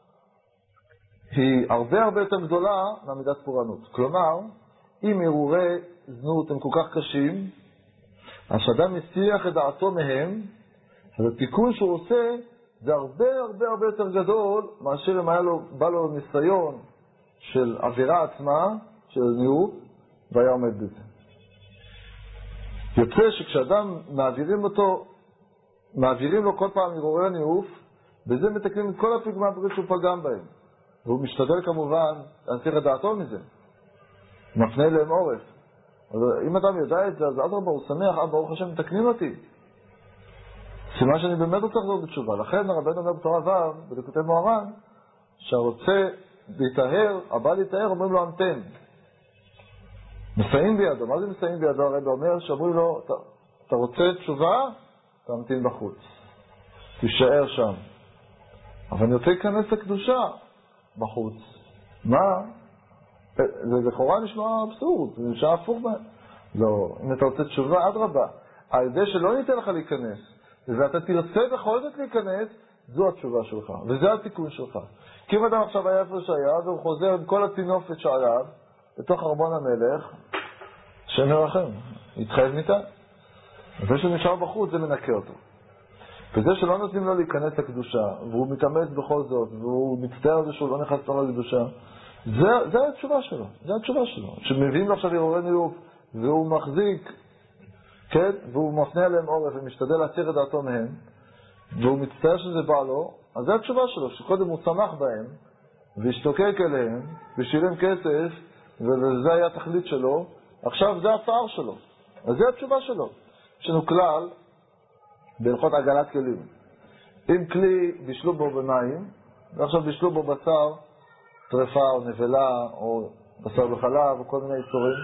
היא הרבה הרבה יותר גדולה מהמידת פורענות. כלומר, אם הרהורי זנות הם כל כך קשים, אז שאדם מסיח את דעתו מהם, אז התיקון שהוא עושה זה הרבה הרבה הרבה יותר גדול מאשר אם היה לו, בא לו ניסיון של עבירה עצמה, של זנות, והיה עומד בזה. יוצא שכשאדם מעבירים אותו, מעבירים לו כל פעם הרהורי ניאוף, בזה מתקנים את כל הפגמי הברית שהוא פגם בהם. והוא משתדל כמובן להסיר את דעתו מזה. מפנה אליהם עורף. אז אם אדם יודע את זה, אז אדרבה הוא שמח, אה, ברוך השם, מתקנים אותי. סימן שאני באמת רוצה לחזור בתשובה. לכן הרבנו אומר בתורה ו' בליקוטי מוהר"ן, שהרוצה להתאהר, הבא להתאהר, אומרים לו המתן. מסייעים בידו. מה זה מסייעים בידו? הרב אומר שאומרים לו, אתה, אתה רוצה תשובה? תמתין בחוץ. תישאר שם. אבל אני רוצה להיכנס לקדושה בחוץ. מה? זה לכאורה נשמע אבסורד, זה נשמע הפוך מה... לא, אם אתה רוצה תשובה, אדרבה. על ידי שלא ניתן לך להיכנס, ואתה תרצה בכל זאת להיכנס, זו התשובה שלך, וזה התיקון שלך. כי אם אדם עכשיו היה איפה שהיה, והוא חוזר עם כל התינופת שעליו, בתוך ארמון המלך, השם ירחם, יתחייב מיתה. זה שנשאר בחוץ, זה מנקה אותו. וזה שלא נותנים לו להיכנס לקדושה, והוא מתאמץ בכל זאת, והוא מצטער על זה שהוא לא נכנס לו לקדושה, זה, זה התשובה שלו, זה התשובה שלו. שמביאים לו עכשיו הרהורי ניאוף, והוא מחזיק, כן? והוא מפנה אליהם עורף ומשתדל להסיר את דעתו מהם, והוא מצטער שזה בא לו, אז זה התשובה שלו, שקודם הוא צמח בהם, והשתוקק אליהם, ושילם כסף, וזה היה התכלית שלו, עכשיו זה הצער שלו. אז זה התשובה שלו. יש לנו כלל, בהלכות עגלת כלים. אם כלי בישלו בו במים, ועכשיו בישלו בו בשר, טרפה או נבלה, או בשר בחלב, או כל מיני יצורים,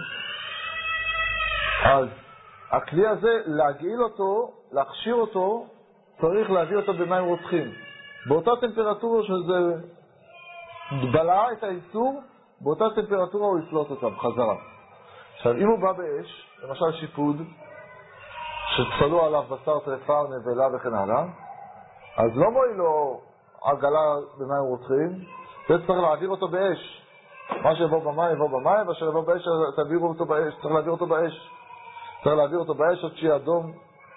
אז הכלי הזה, להגעיל אותו, להכשיר אותו, צריך להביא אותו במים רוצחים. באותה טמפרטורה שזה בלעה את האיסור, באותה טמפרטורה הוא יפלוט אותה בחזרה. עכשיו, אם הוא בא באש, למשל שיפוד, שצלו עליו בשר, טרפה, נבלה וכן הלאה, אז לא מועיל לו עגלה במים רוצחים, זה צריך להעביר אותו באש. מה שיבוא במים, יבוא במים, ואשר יבוא באש, תעבירו אותו באש, צריך להעביר אותו באש. צריך להעביר אותו באש עד שיהיה אדום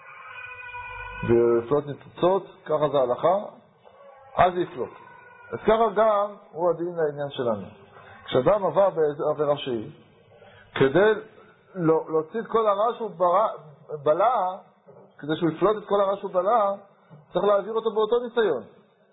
ויפלוט ניצוצות, ככה זה ההלכה, אז יפלוט. אז ככה גם הוא הדין לעניין שלנו. כשאדם עבר בעבירה שהיא, כדי להוציא את כל הרע שהוא בלע, כדי שהוא יפלוט את כל הרע שהוא בלע, צריך להעביר אותו באותו ניסיון.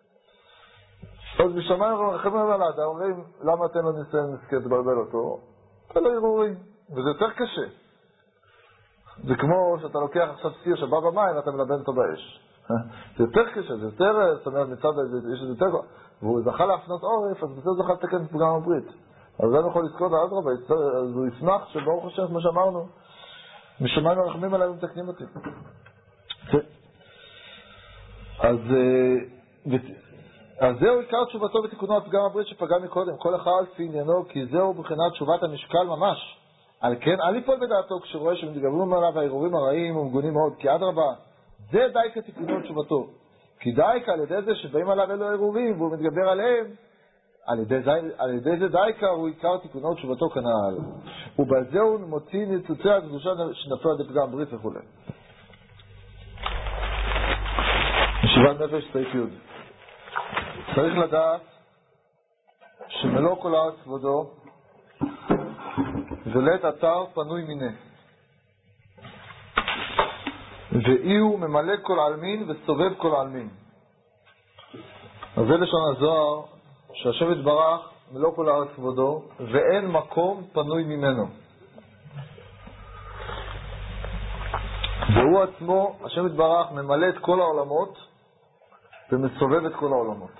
אז בשמיים רחמים על האדם, אומרים, למה אתן לו ניסיון נזכה לבלבל אותו? זה לא הרהורים, וזה יותר קשה. זה כמו שאתה לוקח עכשיו סיר שבא במים ואתה מלבן אותו באש. זה יותר קשה, זה יותר, זאת אומרת, מצד יש לזה יותר, והוא זכה להפנות עורף, אז בסדר זכה לתקן את פגם הברית. אז זה יכול לזכות על אדרבה, אז הוא ישמח שברוך השם, כמו שאמרנו, משמיים הרחמים עליהם מתקנים אותי. אז, אז זהו עיקר תשובתו בתיקונו על פגם הברית שפגע מקודם, כל אחד לפי עניינו, כי זהו מבחינת תשובת המשקל ממש. על כן, אל ליפול בדעתו כשרואה שמתגברים עליו ההרהורים הרעים ומגונים מאוד, כי אדרבה, זה די כתיקונו תשובתו. כי די על ידי זה שבאים עליו אלו ההרהורים והוא מתגבר עליהם, על ידי זה, על ידי זה די הוא עיקר תיקונו תשובתו כנעל. ובזה הוא מוציא ניצוצי הקדושה שנפלו עד פגם ברית וכו'. ישיבת נפש סעיף י'. צריך לדעת שמלוא כל הארץ כבודו ולית אתר פנוי מיני, ואי הוא ממלא כל עלמין וסובב כל עלמין. אז זה לשון הזוהר שהשם יתברך מלוא כל הארץ כבודו, ואין מקום פנוי ממנו. והוא עצמו, השם יתברך, ממלא את כל העולמות ומסובב את כל העולמות.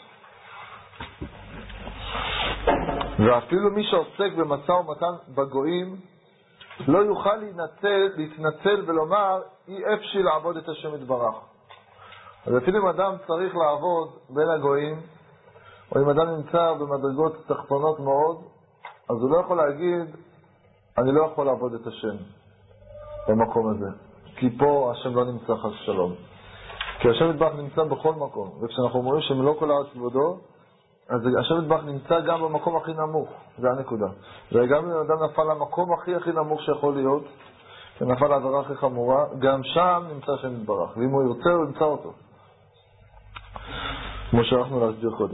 ואפילו מי שעוסק במשא ומתן בגויים לא יוכל להתנצל, להתנצל ולומר אי אפשי לעבוד את השם יתברך. אז אפילו אם אדם צריך לעבוד בין הגויים, או אם אדם נמצא במדרגות תחתונות מאוד, אז הוא לא יכול להגיד אני לא יכול לעבוד את השם במקום הזה, כי פה השם לא נמצא חס שלום. כי השם יתברך נמצא בכל מקום, וכשאנחנו אומרים שמלוא כל הארץ כבודו, אז השם יתברך נמצא גם במקום הכי נמוך, זה הנקודה. וגם אם אדם נפל למקום הכי הכי נמוך שיכול להיות, ונפל לעבירה הכי חמורה, גם שם נמצא השם יתברך, ואם הוא ירצה הוא ימצא אותו, כמו שהלכנו להסביר קודם.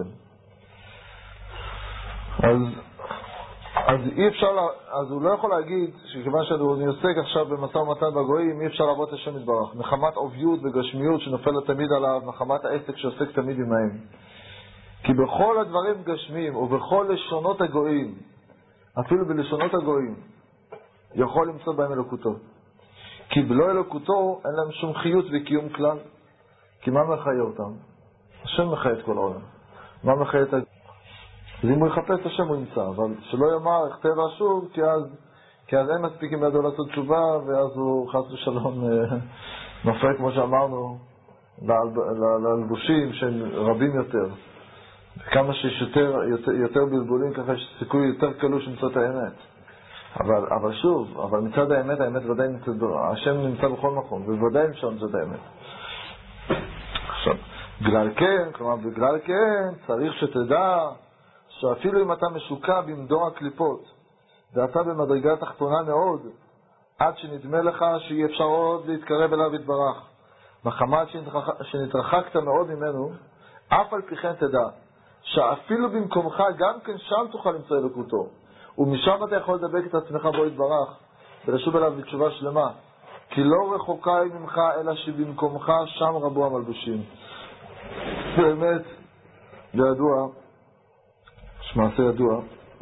אז אז אי אפשר, אז הוא לא יכול להגיד שכיוון שאני עוסק עכשיו במשא ומתן בגויים, אי אפשר לעבוד את השם יתברך, מחמת עוביות וגשמיות שנופלת תמיד עליו, מחמת העסק שעוסק תמיד עמהם. כי בכל הדברים גשמיים ובכל לשונות הגויים, אפילו בלשונות הגויים, יכול למצוא בהם אלוקותו. כי בלא אלוקותו אין להם שום חיות וקיום כלל. כי מה מחיה אותם? השם מחיה את כל העולם. מה מחיה את הגויים? אז אם הוא יחפש את השם הוא ימצא, אבל שלא יאמר יחטא ואשוב, כי אז, כי אז אין מספיק עם ידו לעשות תשובה, ואז הוא חס ושלום נופל, כמו שאמרנו, ללבושים שהם רבים יותר. כמה שיש יותר, יותר, יותר בלבולים, ככה יש סיכוי יותר קלוש למצוא את האמת. אבל, אבל שוב, אבל מצד האמת, האמת ודאי נמצא, השם נמצא בכל מקום, ובוודאי אפשר למצוא את האמת. עכשיו, בגלל כן, כלומר, בגלל כן, צריך שתדע, שאפילו אם אתה משוקע במדור הקליפות, ואתה במדרגה תחתונה מאוד, עד שנדמה לך שאי אפשר עוד להתקרב אליו יתברך, מחמת שנתרחקת מאוד ממנו, אף על פי כן תדע, שאפילו במקומך גם כן שם תוכל למצוא אלוקותו, ומשם אתה יכול לדבק את עצמך בו יתברך, ולשוב אליו בתשובה שלמה, כי לא רחוקה היא ממך, אלא שבמקומך שם רבו המלבושים. באמת, זה ידוע, שמעשה ידוע,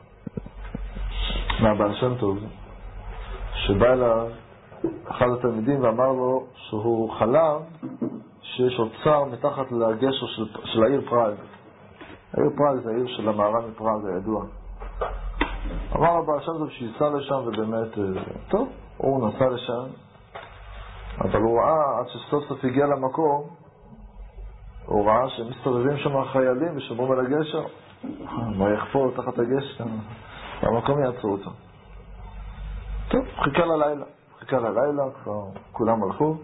מהבעל שם טוב, שבא אליו אחד התלמידים ואמר לו שהוא חלם שיש אוצר מתחת לגשר של, של העיר פראג. העיר פראג זה העיר של המערב מפראג, זה ידוע. אמר הבעל שם טוב שייסע לשם, ובאמת, טוב, הוא נסע לשם, אבל הוא ראה, עד שסוף סוף הגיע למקום, הוא ראה שמסתובבים שם החיילים ושומרים על הגשר. מה יחפור תחת הגשר? במקום יעצרו אותו. טוב, חיכה ללילה. חיכה ללילה, כבר כולם הלכו.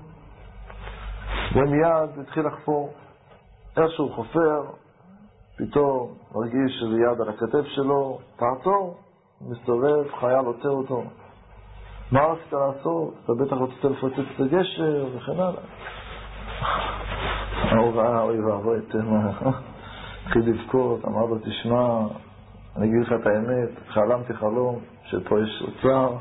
ומיד התחיל לחפור. איכשהו חופר, פתאום מרגיש שזה יד על הכתף שלו, תעצור, מסתובב, חייל עוצר אותו. מה רצית לעשות? אתה בטח רצית לפוצץ את הגשר וכן הלאה. הוא ראה, אוי ואבוי, תמה. התחיל לבכות, אמר לו, תשמע, אני אגיד לך את האמת, חלמתי חלום שפה יש אוצר,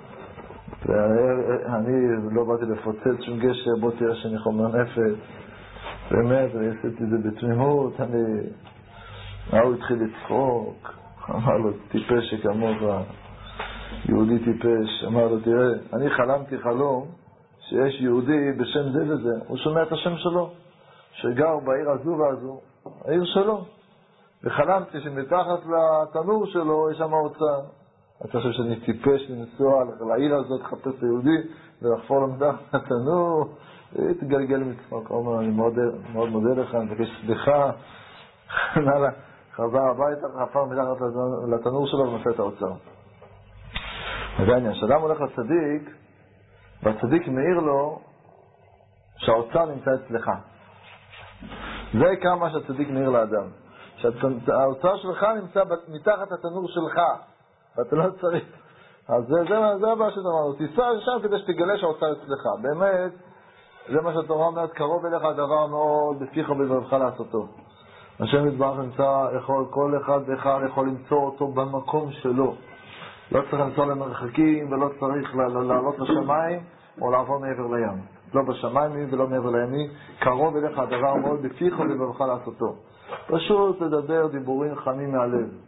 ואני לא באתי לפוצץ שום גשר, בוא תראה שאני חומר נפש, באמת, אני עשיתי את זה בתמימות, אני... הוא התחיל לצחוק, אמר לו, טיפש שכמוך, יהודי טיפש, אמר לו, תראה, אני חלמתי חלום שיש יהודי בשם זה וזה, הוא שומע את השם שלו, שגר בעיר הזו והזו, העיר שלו, וחלמתי שמתחת לתנור שלו יש שם אוצר. אתה חושב שאני טיפש לנסוע לעיר הזאת, לחפש ליהודי ולחפור לו מתחת לתנור? תגלגל מצחוק, אומר, אני מאוד, מאוד מודה לך, אני מבקש סליחה. חזר הביתה, חפר מתחת לתנור שלו ונושא את האוצר. זה העניין, שאדם הולך לצדיק, והצדיק מעיר לו שהאוצר נמצא אצלך. זה כמה שהצדיק מעיר לאדם, שהאוצר שלך נמצא מתחת התנור שלך, ואתה לא צריך. אז זה, זה, זה הבא שאתה אומר, תיסע שם כדי שתגלה שהאוצר אצלך. באמת, זה מה שהתורה אומרת, קרוב אליך הדבר מאוד, בפיך ובלבבך לעשותו. השם יתברך נמצא, יכול, כל אחד ואחד יכול למצוא אותו במקום שלו. לא צריך למצוא למרחקים, ולא צריך לעלות לשמיים, או לעבור מעבר לים. לא בשמיים ולא מעבר לימי, קרוב אליך הדבר מאוד, בפיך ובלבבך לעשותו. פשוט לדבר דיבורים חמים מהלב.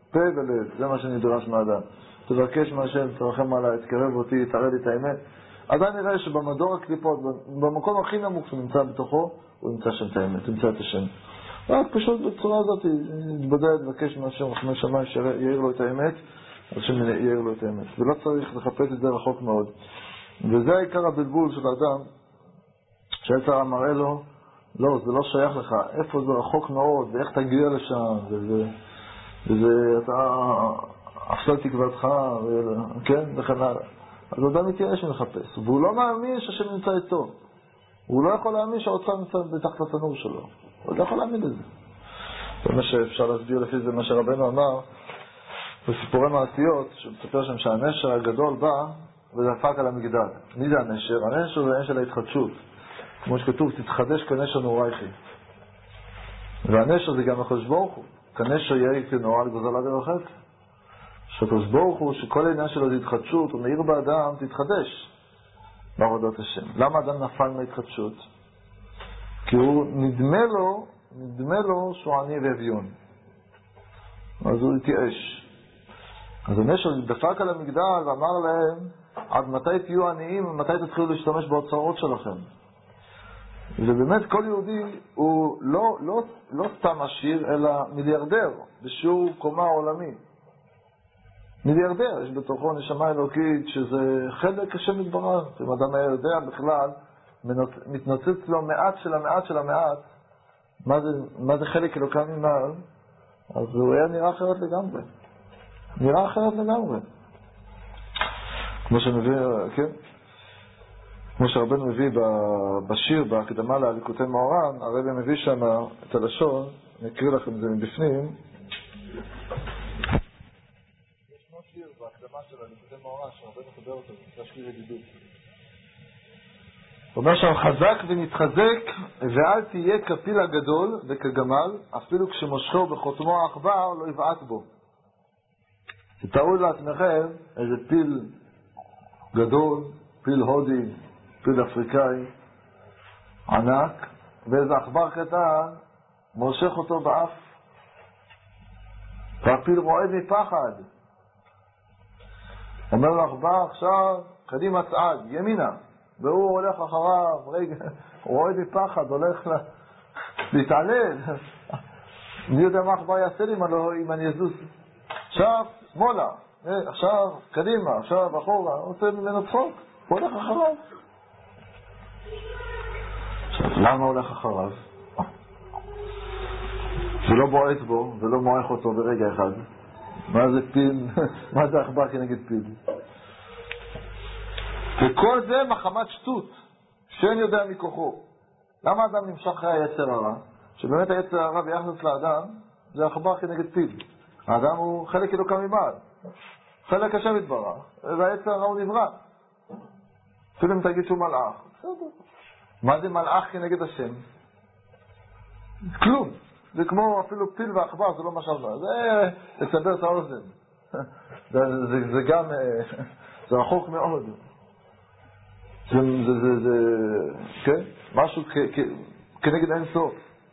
פה ולב, זה מה שנדרש מהאדם. תבקש מהשם, תרחם עליי, תקרב אותי, תראה לי את האמת. עדיין נראה שבמדור הקליפות, במקום הכי נמוך שהוא נמצא בתוכו, הוא נמצא שם את האמת, נמצא את השם. רק פשוט בצורה הזאת, נתבודד, נבקש מהשם, רחמי שמיים, שיעיר לו את האמת, השם יעיר לו את האמת. ולא צריך לחפש את זה רחוק מאוד. וזה העיקר הבלבול של האדם, שהיצר מראה לו, לא, זה לא שייך לך, איפה זה רחוק מאוד, ואיך תגיע לשם, וזה, וזה, אתה, אפסל תקוותך, כן, וכן הלאה. אז אדם מתייאש ומחפש, והוא לא מאמין שהשם נמצא איתו. הוא לא יכול להאמין שהאוצר נמצא בתחת התנור שלו. הוא לא יכול להאמין לזה. זה מה שאפשר להסביר לפי זה, מה שרבנו אמר, בסיפורי מעשיות, שמספר שם שהנשר הגדול בא ודפק על המגדל. מי זה הנשר? הנשר זה הנשר ההתחדשות. כמו שכתוב, תתחדש כנשר נורייכי. והנשר זה גם הקדוש ברוך הוא. כנשר יהיה כנורא לגוזלה דרכך. שהקדוש ברוך הוא, שכל העניין שלו זה התחדשות, הוא מאיר באדם, תתחדש בעבודת השם. למה אדם נפל מההתחדשות? כי הוא נדמה לו, נדמה לו שהוא עני ואביון. אז הוא התייאש. אז הנשר דפק על המגדל ואמר להם, עד מתי תהיו עניים ומתי תתחילו להשתמש באוצרות שלכם? ובאמת כל יהודי הוא לא, לא, לא סתם עשיר, אלא מיליארדר, בשיעור קומה עולמי. מיליארדר, יש בתוכו נשמה אלוקית, שזה חלק השם יתברך. אם אדם היה יודע בכלל, מתנוצץ לו מעט של המעט של המעט, מה זה, מה זה חלק אלוקה ממעל, אז הוא היה נראה אחרת לגמרי. נראה אחרת לגמרי. כמו שמביא, כן? כמו שהרבנו מביא בשיר, בהקדמה לליקוטי מאורן, הרבי מביא שם את הלשון, נקריא לכם את זה מבפנים. ישנו שיר בהקדמה של הליקוטי מאורן, שהרבנו חבר אותו, זה שיר ידידות. הוא אומר שם, חזק ונתחזק, ואל תהיה כפיל הגדול וכגמל, אפילו כשמושכו בחותמו העכבר לא יבעט בו. תתארו לעצמכם איזה פיל גדול, פיל הודי, פיל אפריקאי, ענק, ואיזה עכבר קטן מושך אותו באף. והפיל רועד מפחד. אומר לעכבר עכשיו, קדימה צעד, ימינה. והוא הולך אחריו, רגע, הוא רועד מפחד, הולך לה, להתעלל. אני יודע מה עכבר יעשה לי אם אני אזוז. עכשיו, שמאלה, עכשיו, קדימה, עכשיו, אחורה, הוא עושה ממנו צחוק, הוא הולך אחריו. עכשיו, למה הוא הולך אחריו? ולא בועט בו, ולא מועך אותו ברגע אחד. מה זה פיל? מה זה עכבר כנגד פיל? וכל זה מחמת שטות, שאין יודע מכוחו. למה האדם נמשך אחרי היצר הרע? שבאמת היצר הרע ביחס לאדם, זה עכבר כנגד פיל. האדם הוא חלק אלוקה ממעל. חלק השם יתברך, והיצר הרע הוא נברא. אפילו אם תגיד שהוא מלאך. מה זה מלאך כנגד השם? כלום. זה כמו אפילו פיל ועכבר, זה לא מה שאמר. זה לסבר את האוזן. זה, זה, זה גם, זה רחוק מאוד. זה, זה, זה, זה, כן? משהו כ, כ, כנגד אין סוף.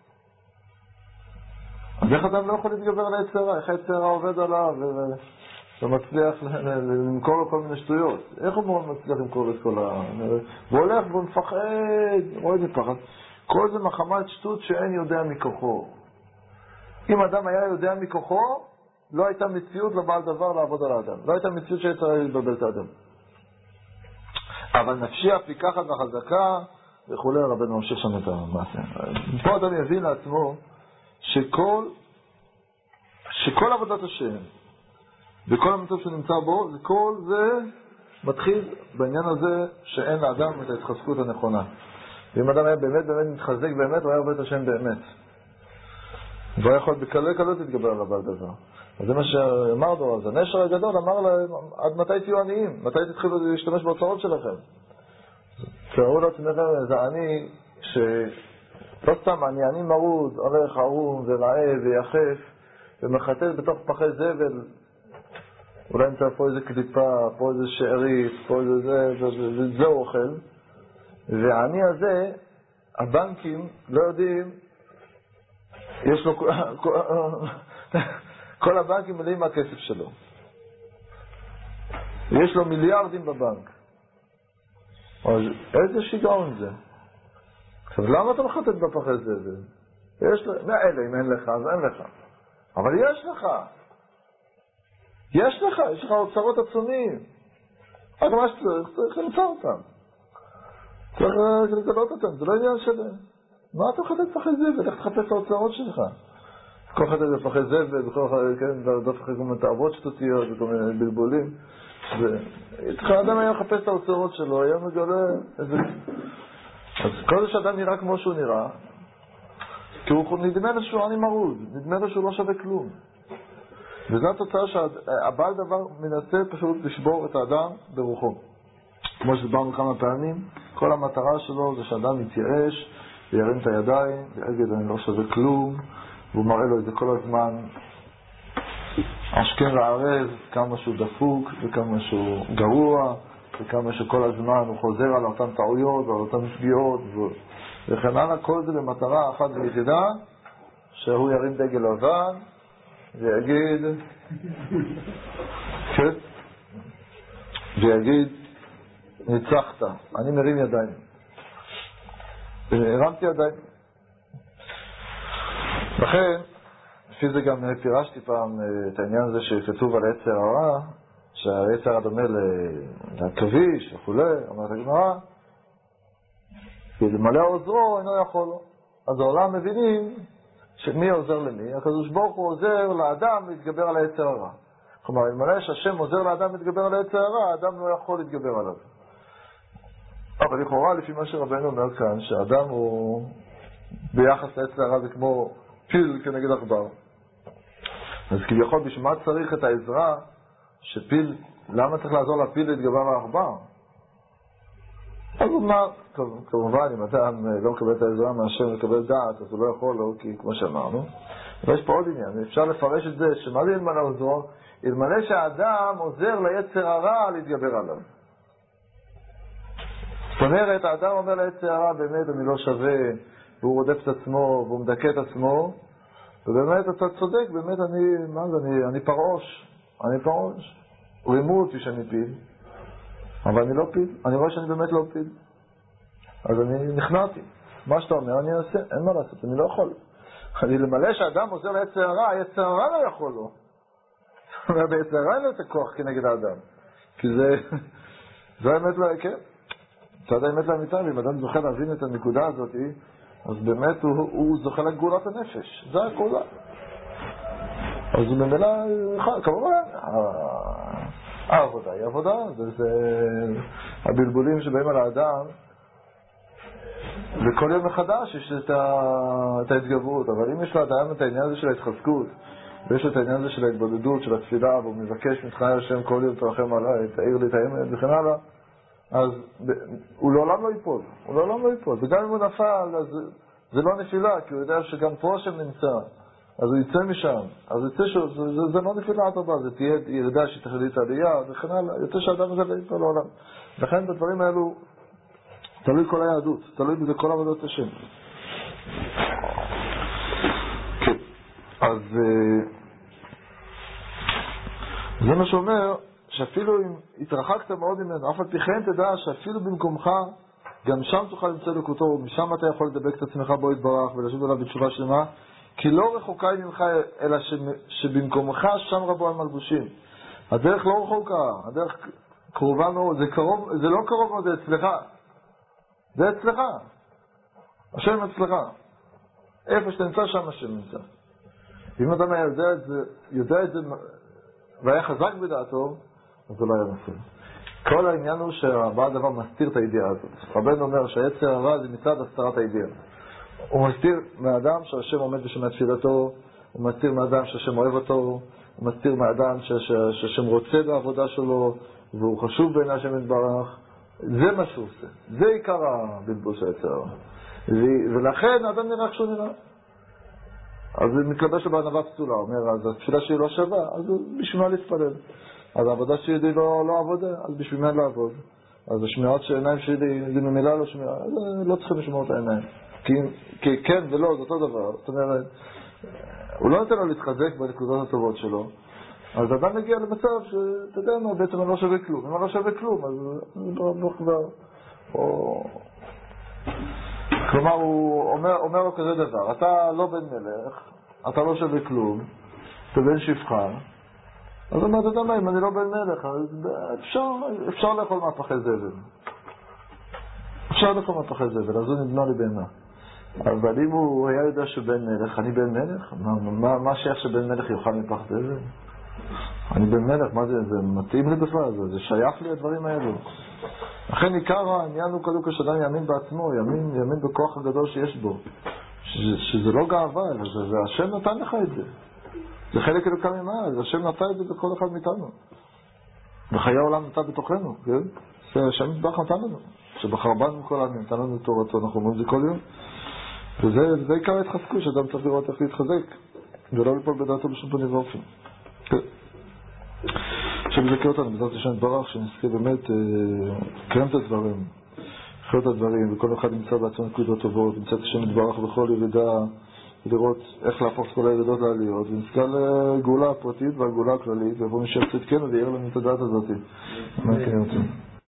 אז איך אדם לא יכול להתגבר על היצר הרע? איך היצר הרע עובד עליו ומצליח למכור לו כל מיני שטויות? איך הוא מצליח למכור את כל ה... והוא הולך והוא מפחד, רואה מפחד. כל זה מחמת שטות שאין יודע מכוחו. אם אדם היה יודע מכוחו, לא הייתה מציאות לבעל דבר לעבוד על האדם. לא הייתה מציאות שהיצר הרע להתבלבל את האדם. אבל נפשי הפיקחת והחזקה וכולי, רבנו ממשיך שם את המעשה. פה אדם יבין לעצמו שכל, שכל עבודת השם וכל המצב שנמצא בו, זה כל זה מתחיל בעניין הזה שאין לאדם את ההתחזקות הנכונה. ואם אדם היה באמת באמת מתחזק באמת, הוא היה עובד את השם באמת. והוא יכול בקלה קלות להתגבר על הבעל דבר. אז זה מה שאמר לו, אז הנשר הגדול אמר להם, עד מתי תהיו עניים? מתי תתחילו להשתמש באוצרות שלכם? תראו לעצמכם, זה אני שלא סתם, אני אני מרוד, הולך ערום ורעב ויחף ומחטט בתוך פחי זבל. אולי נמצא פה איזה קליפה, פה איזה שערית, פה איזה זה, וזה אוכל. והעני הזה, הבנקים לא יודעים, יש לו כל הבנקים מלאים מהכסף שלו. יש לו מיליארדים בבנק. אז איזה שיגעון זה? עכשיו, למה אתה מחטט בפח הזה? יש לך, מאלה, אם אין לך, אז אין לך. אבל יש לך. יש לך, יש לך אוצרות עצומים. רק מה שצריך, צריך למצוא אותם. צריך לגלות אותם, זה לא עניין שלהם. מה אתה מחטט פחי זבל? איך תחפש את האוצרות שלך? כל אחד זה פחי זבל, וכל אחד, כן, דף אחרי כל מיני תאוות שטותיות, וכל מיני בלבולים. ואיתך האדם היה מחפש את האוצרות שלו, היה מגלה איזה... אז כל זה שאדם נראה כמו שהוא נראה, כי הוא נדמה לו שהוא עני מרוד, נדמה לו שהוא לא שווה כלום. וזו התוצאה שהבעל דבר מנסה פשוט לשבור את האדם ברוחו. כמו שדיברנו כמה פעמים, כל המטרה שלו זה שאדם יתייאש, וירים את הידיים, ויגיד אני לא שווה כלום, והוא מראה לו את זה כל הזמן, השכם והערב, כמה שהוא דפוק, וכמה שהוא גרוע, וכמה שכל הזמן הוא חוזר על אותן טעויות, ועל אותן שגיאות, וכן הלאה, כל זה במטרה אחת ויחידה, שהוא ירים דגל לבן, ויגיד, כן, ויגיד, ניצחת, אני מרים ידיים. הרמתי ידיים. לכן, לפי זה גם פירשתי פעם את העניין הזה שכתוב על היצר הרע, שהיצר הרע דומה לעכביש וכולי, אומרת הגמרא, כי למלא עוזרו אינו יכול לו. אז העולם מבינים שמי עוזר למי? הקדוש ברוך הוא עוזר לאדם להתגבר על היצר הרע. כלומר, למלא שהשם עוזר לאדם להתגבר על היצר הרע, האדם לא יכול להתגבר עליו. אבל לכאורה, לפי מה שרבנו אומר כאן, שהאדם הוא ביחס ליצר הרע זה כמו פיל כנגד עכבר. אז כביכול בשביל מה צריך את העזרה שפיל, למה צריך לעזור לפיל להתגבר על העכבר? אז מה, כמובן אם אדם לא מקבל את העזרה מהשם לקבל דעת, אז הוא לא יכול לו, כי כמו שאמרנו. ויש פה עוד עניין, אפשר לפרש את זה, שמה זה אלמלא עוזרו? אלמלא שהאדם עוזר ליצר הרע להתגבר עליו. זאת אומרת, האדם אומר ליצר הרע, באמת אני לא שווה, והוא רודף את עצמו, והוא מדכא את עצמו, ובאמת אתה צודק, באמת אני, מה זה, אני, אני פרוש, אני פרוש. רימו אותי שאני פיל, אבל אני לא פיל, אני רואה שאני באמת לא פיל. אז אני נכנעתי. מה שאתה אומר, אני אעשה, אין מה לעשות, אני לא יכול. אני למלא שהאדם עוזר ליצר הרע, היצר הרע לא יכול לו. ביצר הרע אין לו את הכוח כנגד האדם. כי זה, זה האמת לא, כן. צד האמת לאמיתה, ואם אדם זוכה להבין את הנקודה הזאת, אז באמת הוא, הוא זוכה לגאולת הנפש. זה הגאולה. אז הוא ממילא, כמובן, העבודה היא עבודה. זה, זה הבלבולים שבאים על האדם, וכל יום מחדש יש את, ה, את ההתגברות. אבל אם יש לאדם את העניין הזה של ההתחזקות, ויש את העניין הזה של ההתבודדות, של התפילה, והוא מבקש מתחנן השם כל יום תרחם עליי, תאיר לי את האמת וכן הלאה, אז הוא לעולם לא ייפול, הוא לעולם לא ייפול. וגם אם הוא נפל, אז זה לא נפילה, כי הוא יודע שגם פה השם נמצא, אז הוא יצא משם, אז יצא שזה זה, זה לא נפילה עד הבא, זה תהיה ירידה שתחליט עלייה וכן הלאה, יוצא שהאדם הזה לא ייפול לעולם. לכן בדברים האלו תלוי כל היהדות, תלוי בזה כל עבודת השם. כן, אז זה מה שאומר, שאפילו אם התרחקת מאוד ממנו, אף על פי כן תדע שאפילו במקומך, גם שם תוכל למצוא לקותו, ומשם אתה יכול לדבק את עצמך בו יתברך ולשוב אליו בתשובה שלמה, כי לא רחוקה ממך, אלא שבמקומך שם רבו המלבושים. הדרך לא רחוקה, הדרך קרובה מאוד, זה, קרוב, זה לא קרוב מאוד, זה אצלך. זה אצלך. השם אצלך. איפה שאתה נמצא, שם השם נמצא. אם אדם היה יודע את זה, יודע את זה והיה חזק בדעתו, אז זה לא היה נופל. כל העניין הוא שהבא הדבר מסתיר את הידיעה הזאת. רבנו אומר שהיצר הרע זה מצד הסתרת הידיעה. הוא מסתיר מהאדם שהשם עומד בשמי תפילתו, הוא מסתיר מהאדם שהשם אוהב אותו, הוא מסתיר מהאדם שהשם רוצה בעבודה שלו, והוא חשוב בעיני השם יתברך. זה מה שהוא עושה. זה עיקר הבלבול של היצר הרע. ולכן האדם נראה כשהוא נראה. אז הוא מתלבש לו בענווה פסולה, הוא אומר, אז התפילה שלי לא שווה, אז בשביל מה להתפלל? אז העבודה שלי לא, לא עבודה, אז בשביל מה לעבוד? אז השמירת העיניים שלי זה ממילא לא שמירה, אז לא צריכים לשמור את העיניים. כי, כי כן ולא, זה אותו דבר. זאת אומרת, הוא לא נותן לו להתחזק בנקודות הטובות שלו, אז אדם מגיע למצב שאתה יודע מה, בעצם אני לא שווה כלום. אם אני לא שווה כלום, אז לא, לא כבר... או... כלומר, הוא אומר, אומר לו כזה דבר, אתה לא בן מלך, אתה לא שווה כלום, אתה בן שפחה, אז הוא אומר, אתה יודע מה, אם אני לא בן מלך, אז אפשר, אפשר לאכול מהפכי זבל. אפשר לאכול מהפכי זבל, אז הוא נדמה לי בעינה. אבל אם הוא היה יודע שבן מלך, אני בן מלך? מה, מה, מה שייך שבן מלך יאכל מפח זבל? אני בן מלך, מה זה? זה מתאים לי בכלל, זה, זה שייך לי הדברים האלו. לכן עיקר העניין הוא קודם כל שאדם יאמין בעצמו, יאמין, יאמין בכוח הגדול שיש בו. שזה, שזה לא גאווה, אלא זה, זה השם נתן לך את זה. זה חלק אלוקה ממעל, זה השם נתן את זה בכל אחד מאיתנו. וחיי העולם נתן בתוכנו, כן? זה השם נתבח נתן לנו. שבחר בנו כל העמים, נתן לנו תורתו, אנחנו אומרים את זה כל יום. וזה, זה עיקר ההתחזקות, שאדם צריך לראות איך להתחזק. ולא ליפול בדעתו בשום פנים ואופן. כן. עכשיו נזכה אותנו, בעזרת השם יתברך, שנזכה באמת לקיים את הדברים, לחיות את הדברים, וכל אחד ימצא בעצמו נקודות טובות, ימצא את השם יתברך בכל ירידה, ולראות איך להפוך את כל הירידות לעליות, ונזכה לגאולה הפרטית והגאולה הכללית, ויבוא משך צדקנו ויהיה לנו את הדעת הזאת. מה כן רוצים?